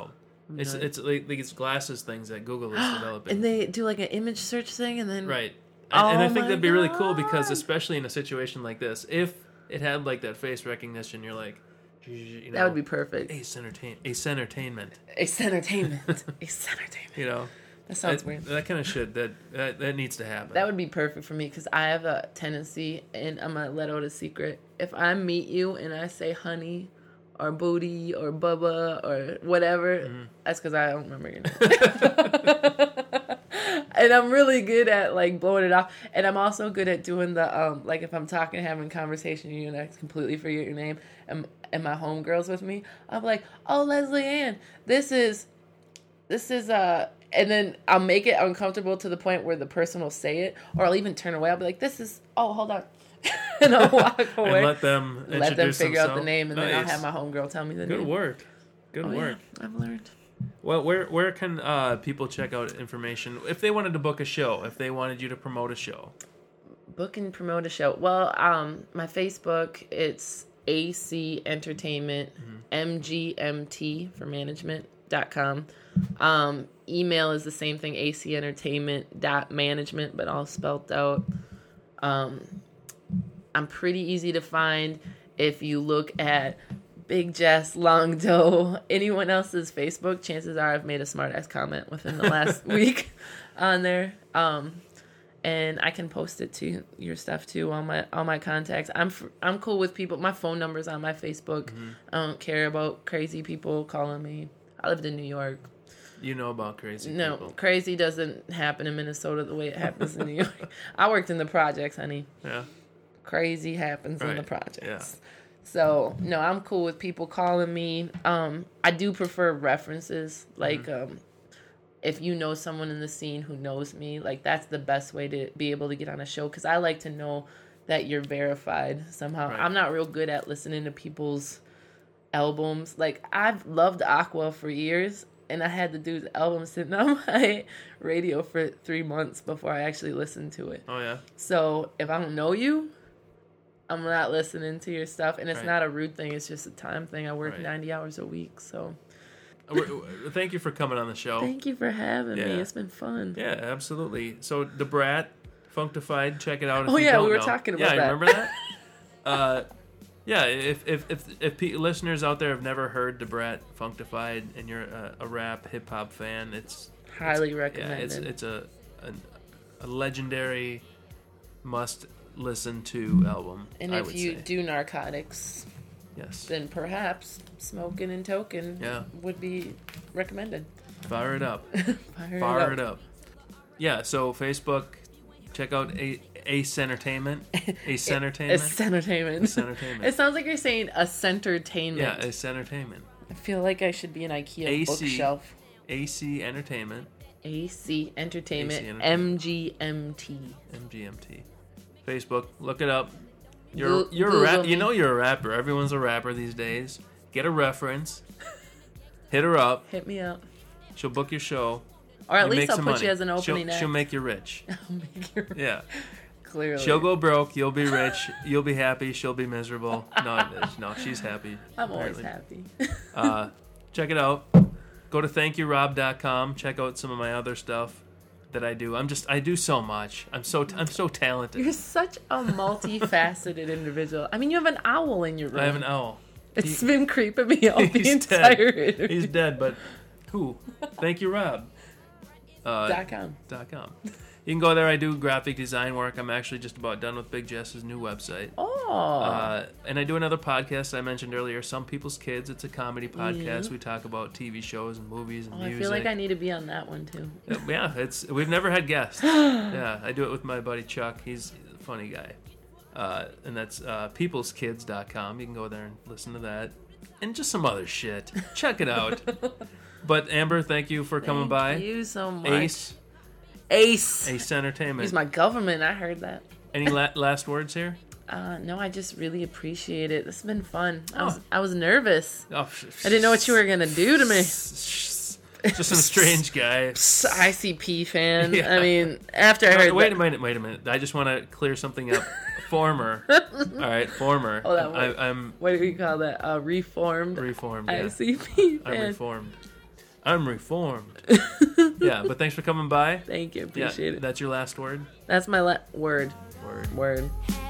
It's No. it's like these glasses things that Google is developing. And they do like an image search thing, and then Right. And, and I Oh think my that'd be really cool because, God. especially in a situation like this, if it had like that face recognition, you're like, you know, that would be perfect. ace entertain, ace entertainment. Ace entertainment. Ace entertainment. You know, That sounds that, weird. that kind of shit that, that that needs to happen. That would be perfect for me because I have a tendency, and I'm gonna let out a secret. If I meet you and I say honey, or booty, or bubba, or whatever, Mm-hmm. that's because I don't remember your name. And I'm really good at like blowing it off, and I'm also good at doing the um like if I'm talking, having conversation, you and I completely forget your name, and and my homegirls with me, I'm like, oh Leslie Ann, this is, this is uh. And then I'll make it uncomfortable to the point where the person will say it, or I'll even turn away. I'll be like, "This is oh, hold on," and I'll walk away. and let them introduce Let them figure out the themselves. name, and then I'll Nice. have my homegirl tell me the Good name. work. Good Oh, work. yeah, I've learned. Well, where where can uh, people check out information if they wanted to book a show? If they wanted you to promote a show? Book and promote a show. Well, um, my Facebook, it's A C Entertainment, M G M T for management dot com. Um, email is the same thing, A C Entertainment dot management, but all spelled out. Um, I'm pretty easy to find if you look at Big Jess, Long Doe, anyone else's Facebook. Chances are I've made a smart ass comment within the last week on there. Um, and I can post it to your stuff too, all my all my contacts. I'm fr- I'm cool with people. My phone number's on my Facebook. Mm-hmm. I don't care about crazy people calling me. I lived in New York. You know about crazy No, people. crazy doesn't happen in Minnesota the way it happens in New York. I worked in the projects, honey. Yeah. Crazy happens in the Right, projects. yeah. So no, I'm cool with people calling me. Um, I do prefer references. Like, Mm-hmm. um, if you know someone in the scene who knows me, like that's the best way to be able to get on a show. Because I like to know that you're verified somehow. Right. I'm not real good at listening to people's albums. Like I've loved Aqua for years, and I had the dude's album sitting on my radio for three months before I actually listened to it. Oh yeah. So if I don't know you, I'm not listening to your stuff, and it's Right. not a rude thing. It's just a time thing. I work Right. ninety hours a week, so We're- we're- Thank you for coming on the show. thank you for having me. Yeah. It's been fun. Yeah, absolutely. So the Brat, Functified, check it out. If Oh, you yeah, don't we were know. talking yeah, about you that. remember that? uh, yeah, if if if if pe- listeners out there have never heard the Brat, Functified, and you're a, a rap hip hop fan, it's Highly yeah, recommended. it's it's a a, a legendary must listen to album. and I if would you say. do narcotics, yes, then perhaps smoking and token Yeah. would be recommended. fire it up. Fire, Fire it up. Yeah, so Facebook, check out A- Ace Entertainment. Ace Entertainment. It's entertainment. Ace Entertainment. It sounds like you're saying a centertainment. Yeah, Ace Entertainment. I feel like I should be an IKEA A C. bookshelf. A C Entertainment. A C Entertainment, A C Entertainment. M G M T. M G M T. Facebook, look it up. You're Goo- you're a Google rap. me. You know you're a rapper. Everyone's a rapper these days. Get a reference. Hit her up. Hit me up. She'll book your show. Or at You least make I'll some put money. you as an opening she'll, act. she'll make you rich. I'll make you Yeah. clearly. She'll go broke. You'll be rich. You'll be happy. She'll be miserable. No, no, she's happy. I'm always apparently. happy. Uh, check it out. Go to thank you rob dot com. Check out some of my other stuff that I do. I'm just I do so much. I'm so I'm so talented. You're such a multifaceted individual. I mean, you have an owl in your room. I have an owl. It's been creeping me out the He's entire dead. interview. He's dead, but who? Thank you, Rob. Uh, Dot com. dot com. You can go there. I do graphic design work. I'm actually just about done with Big Jess's new website. Oh. Uh, and I do another podcast I mentioned earlier, Some People's Kids. It's a comedy podcast. Yeah. We talk about T V shows and movies and Oh, I music. feel like I need to be on that one too. Yeah, it's we've never had guests. Yeah, I do it with my buddy Chuck. He's a funny guy. Uh, and that's uh, peoples kids dot com. You can go there and listen to that. And just some other shit. Check it out. But Amber, thank you for coming Thank by. you so much. Ace, Ace. Ace Entertainment. Use my government. I heard that. Any la- last words here? Uh, no, I just really appreciate it. This has been fun. I was Oh. I was nervous. Oh, I didn't know what you were gonna do to me. Just some strange guy. I C P fan. Yeah. I mean, after I No, heard wait that, a minute, wait a minute. I just want to clear something up. Former. All right, former. Hold on, wait. I, I'm what do we call that? Uh, reformed reformed. Yeah. I C P I'm fan. reformed. I'm reformed. Yeah, but thanks for coming by. Thank you. Yeah, Appreciate it. that's your last word? That's my la- word. Word. Word.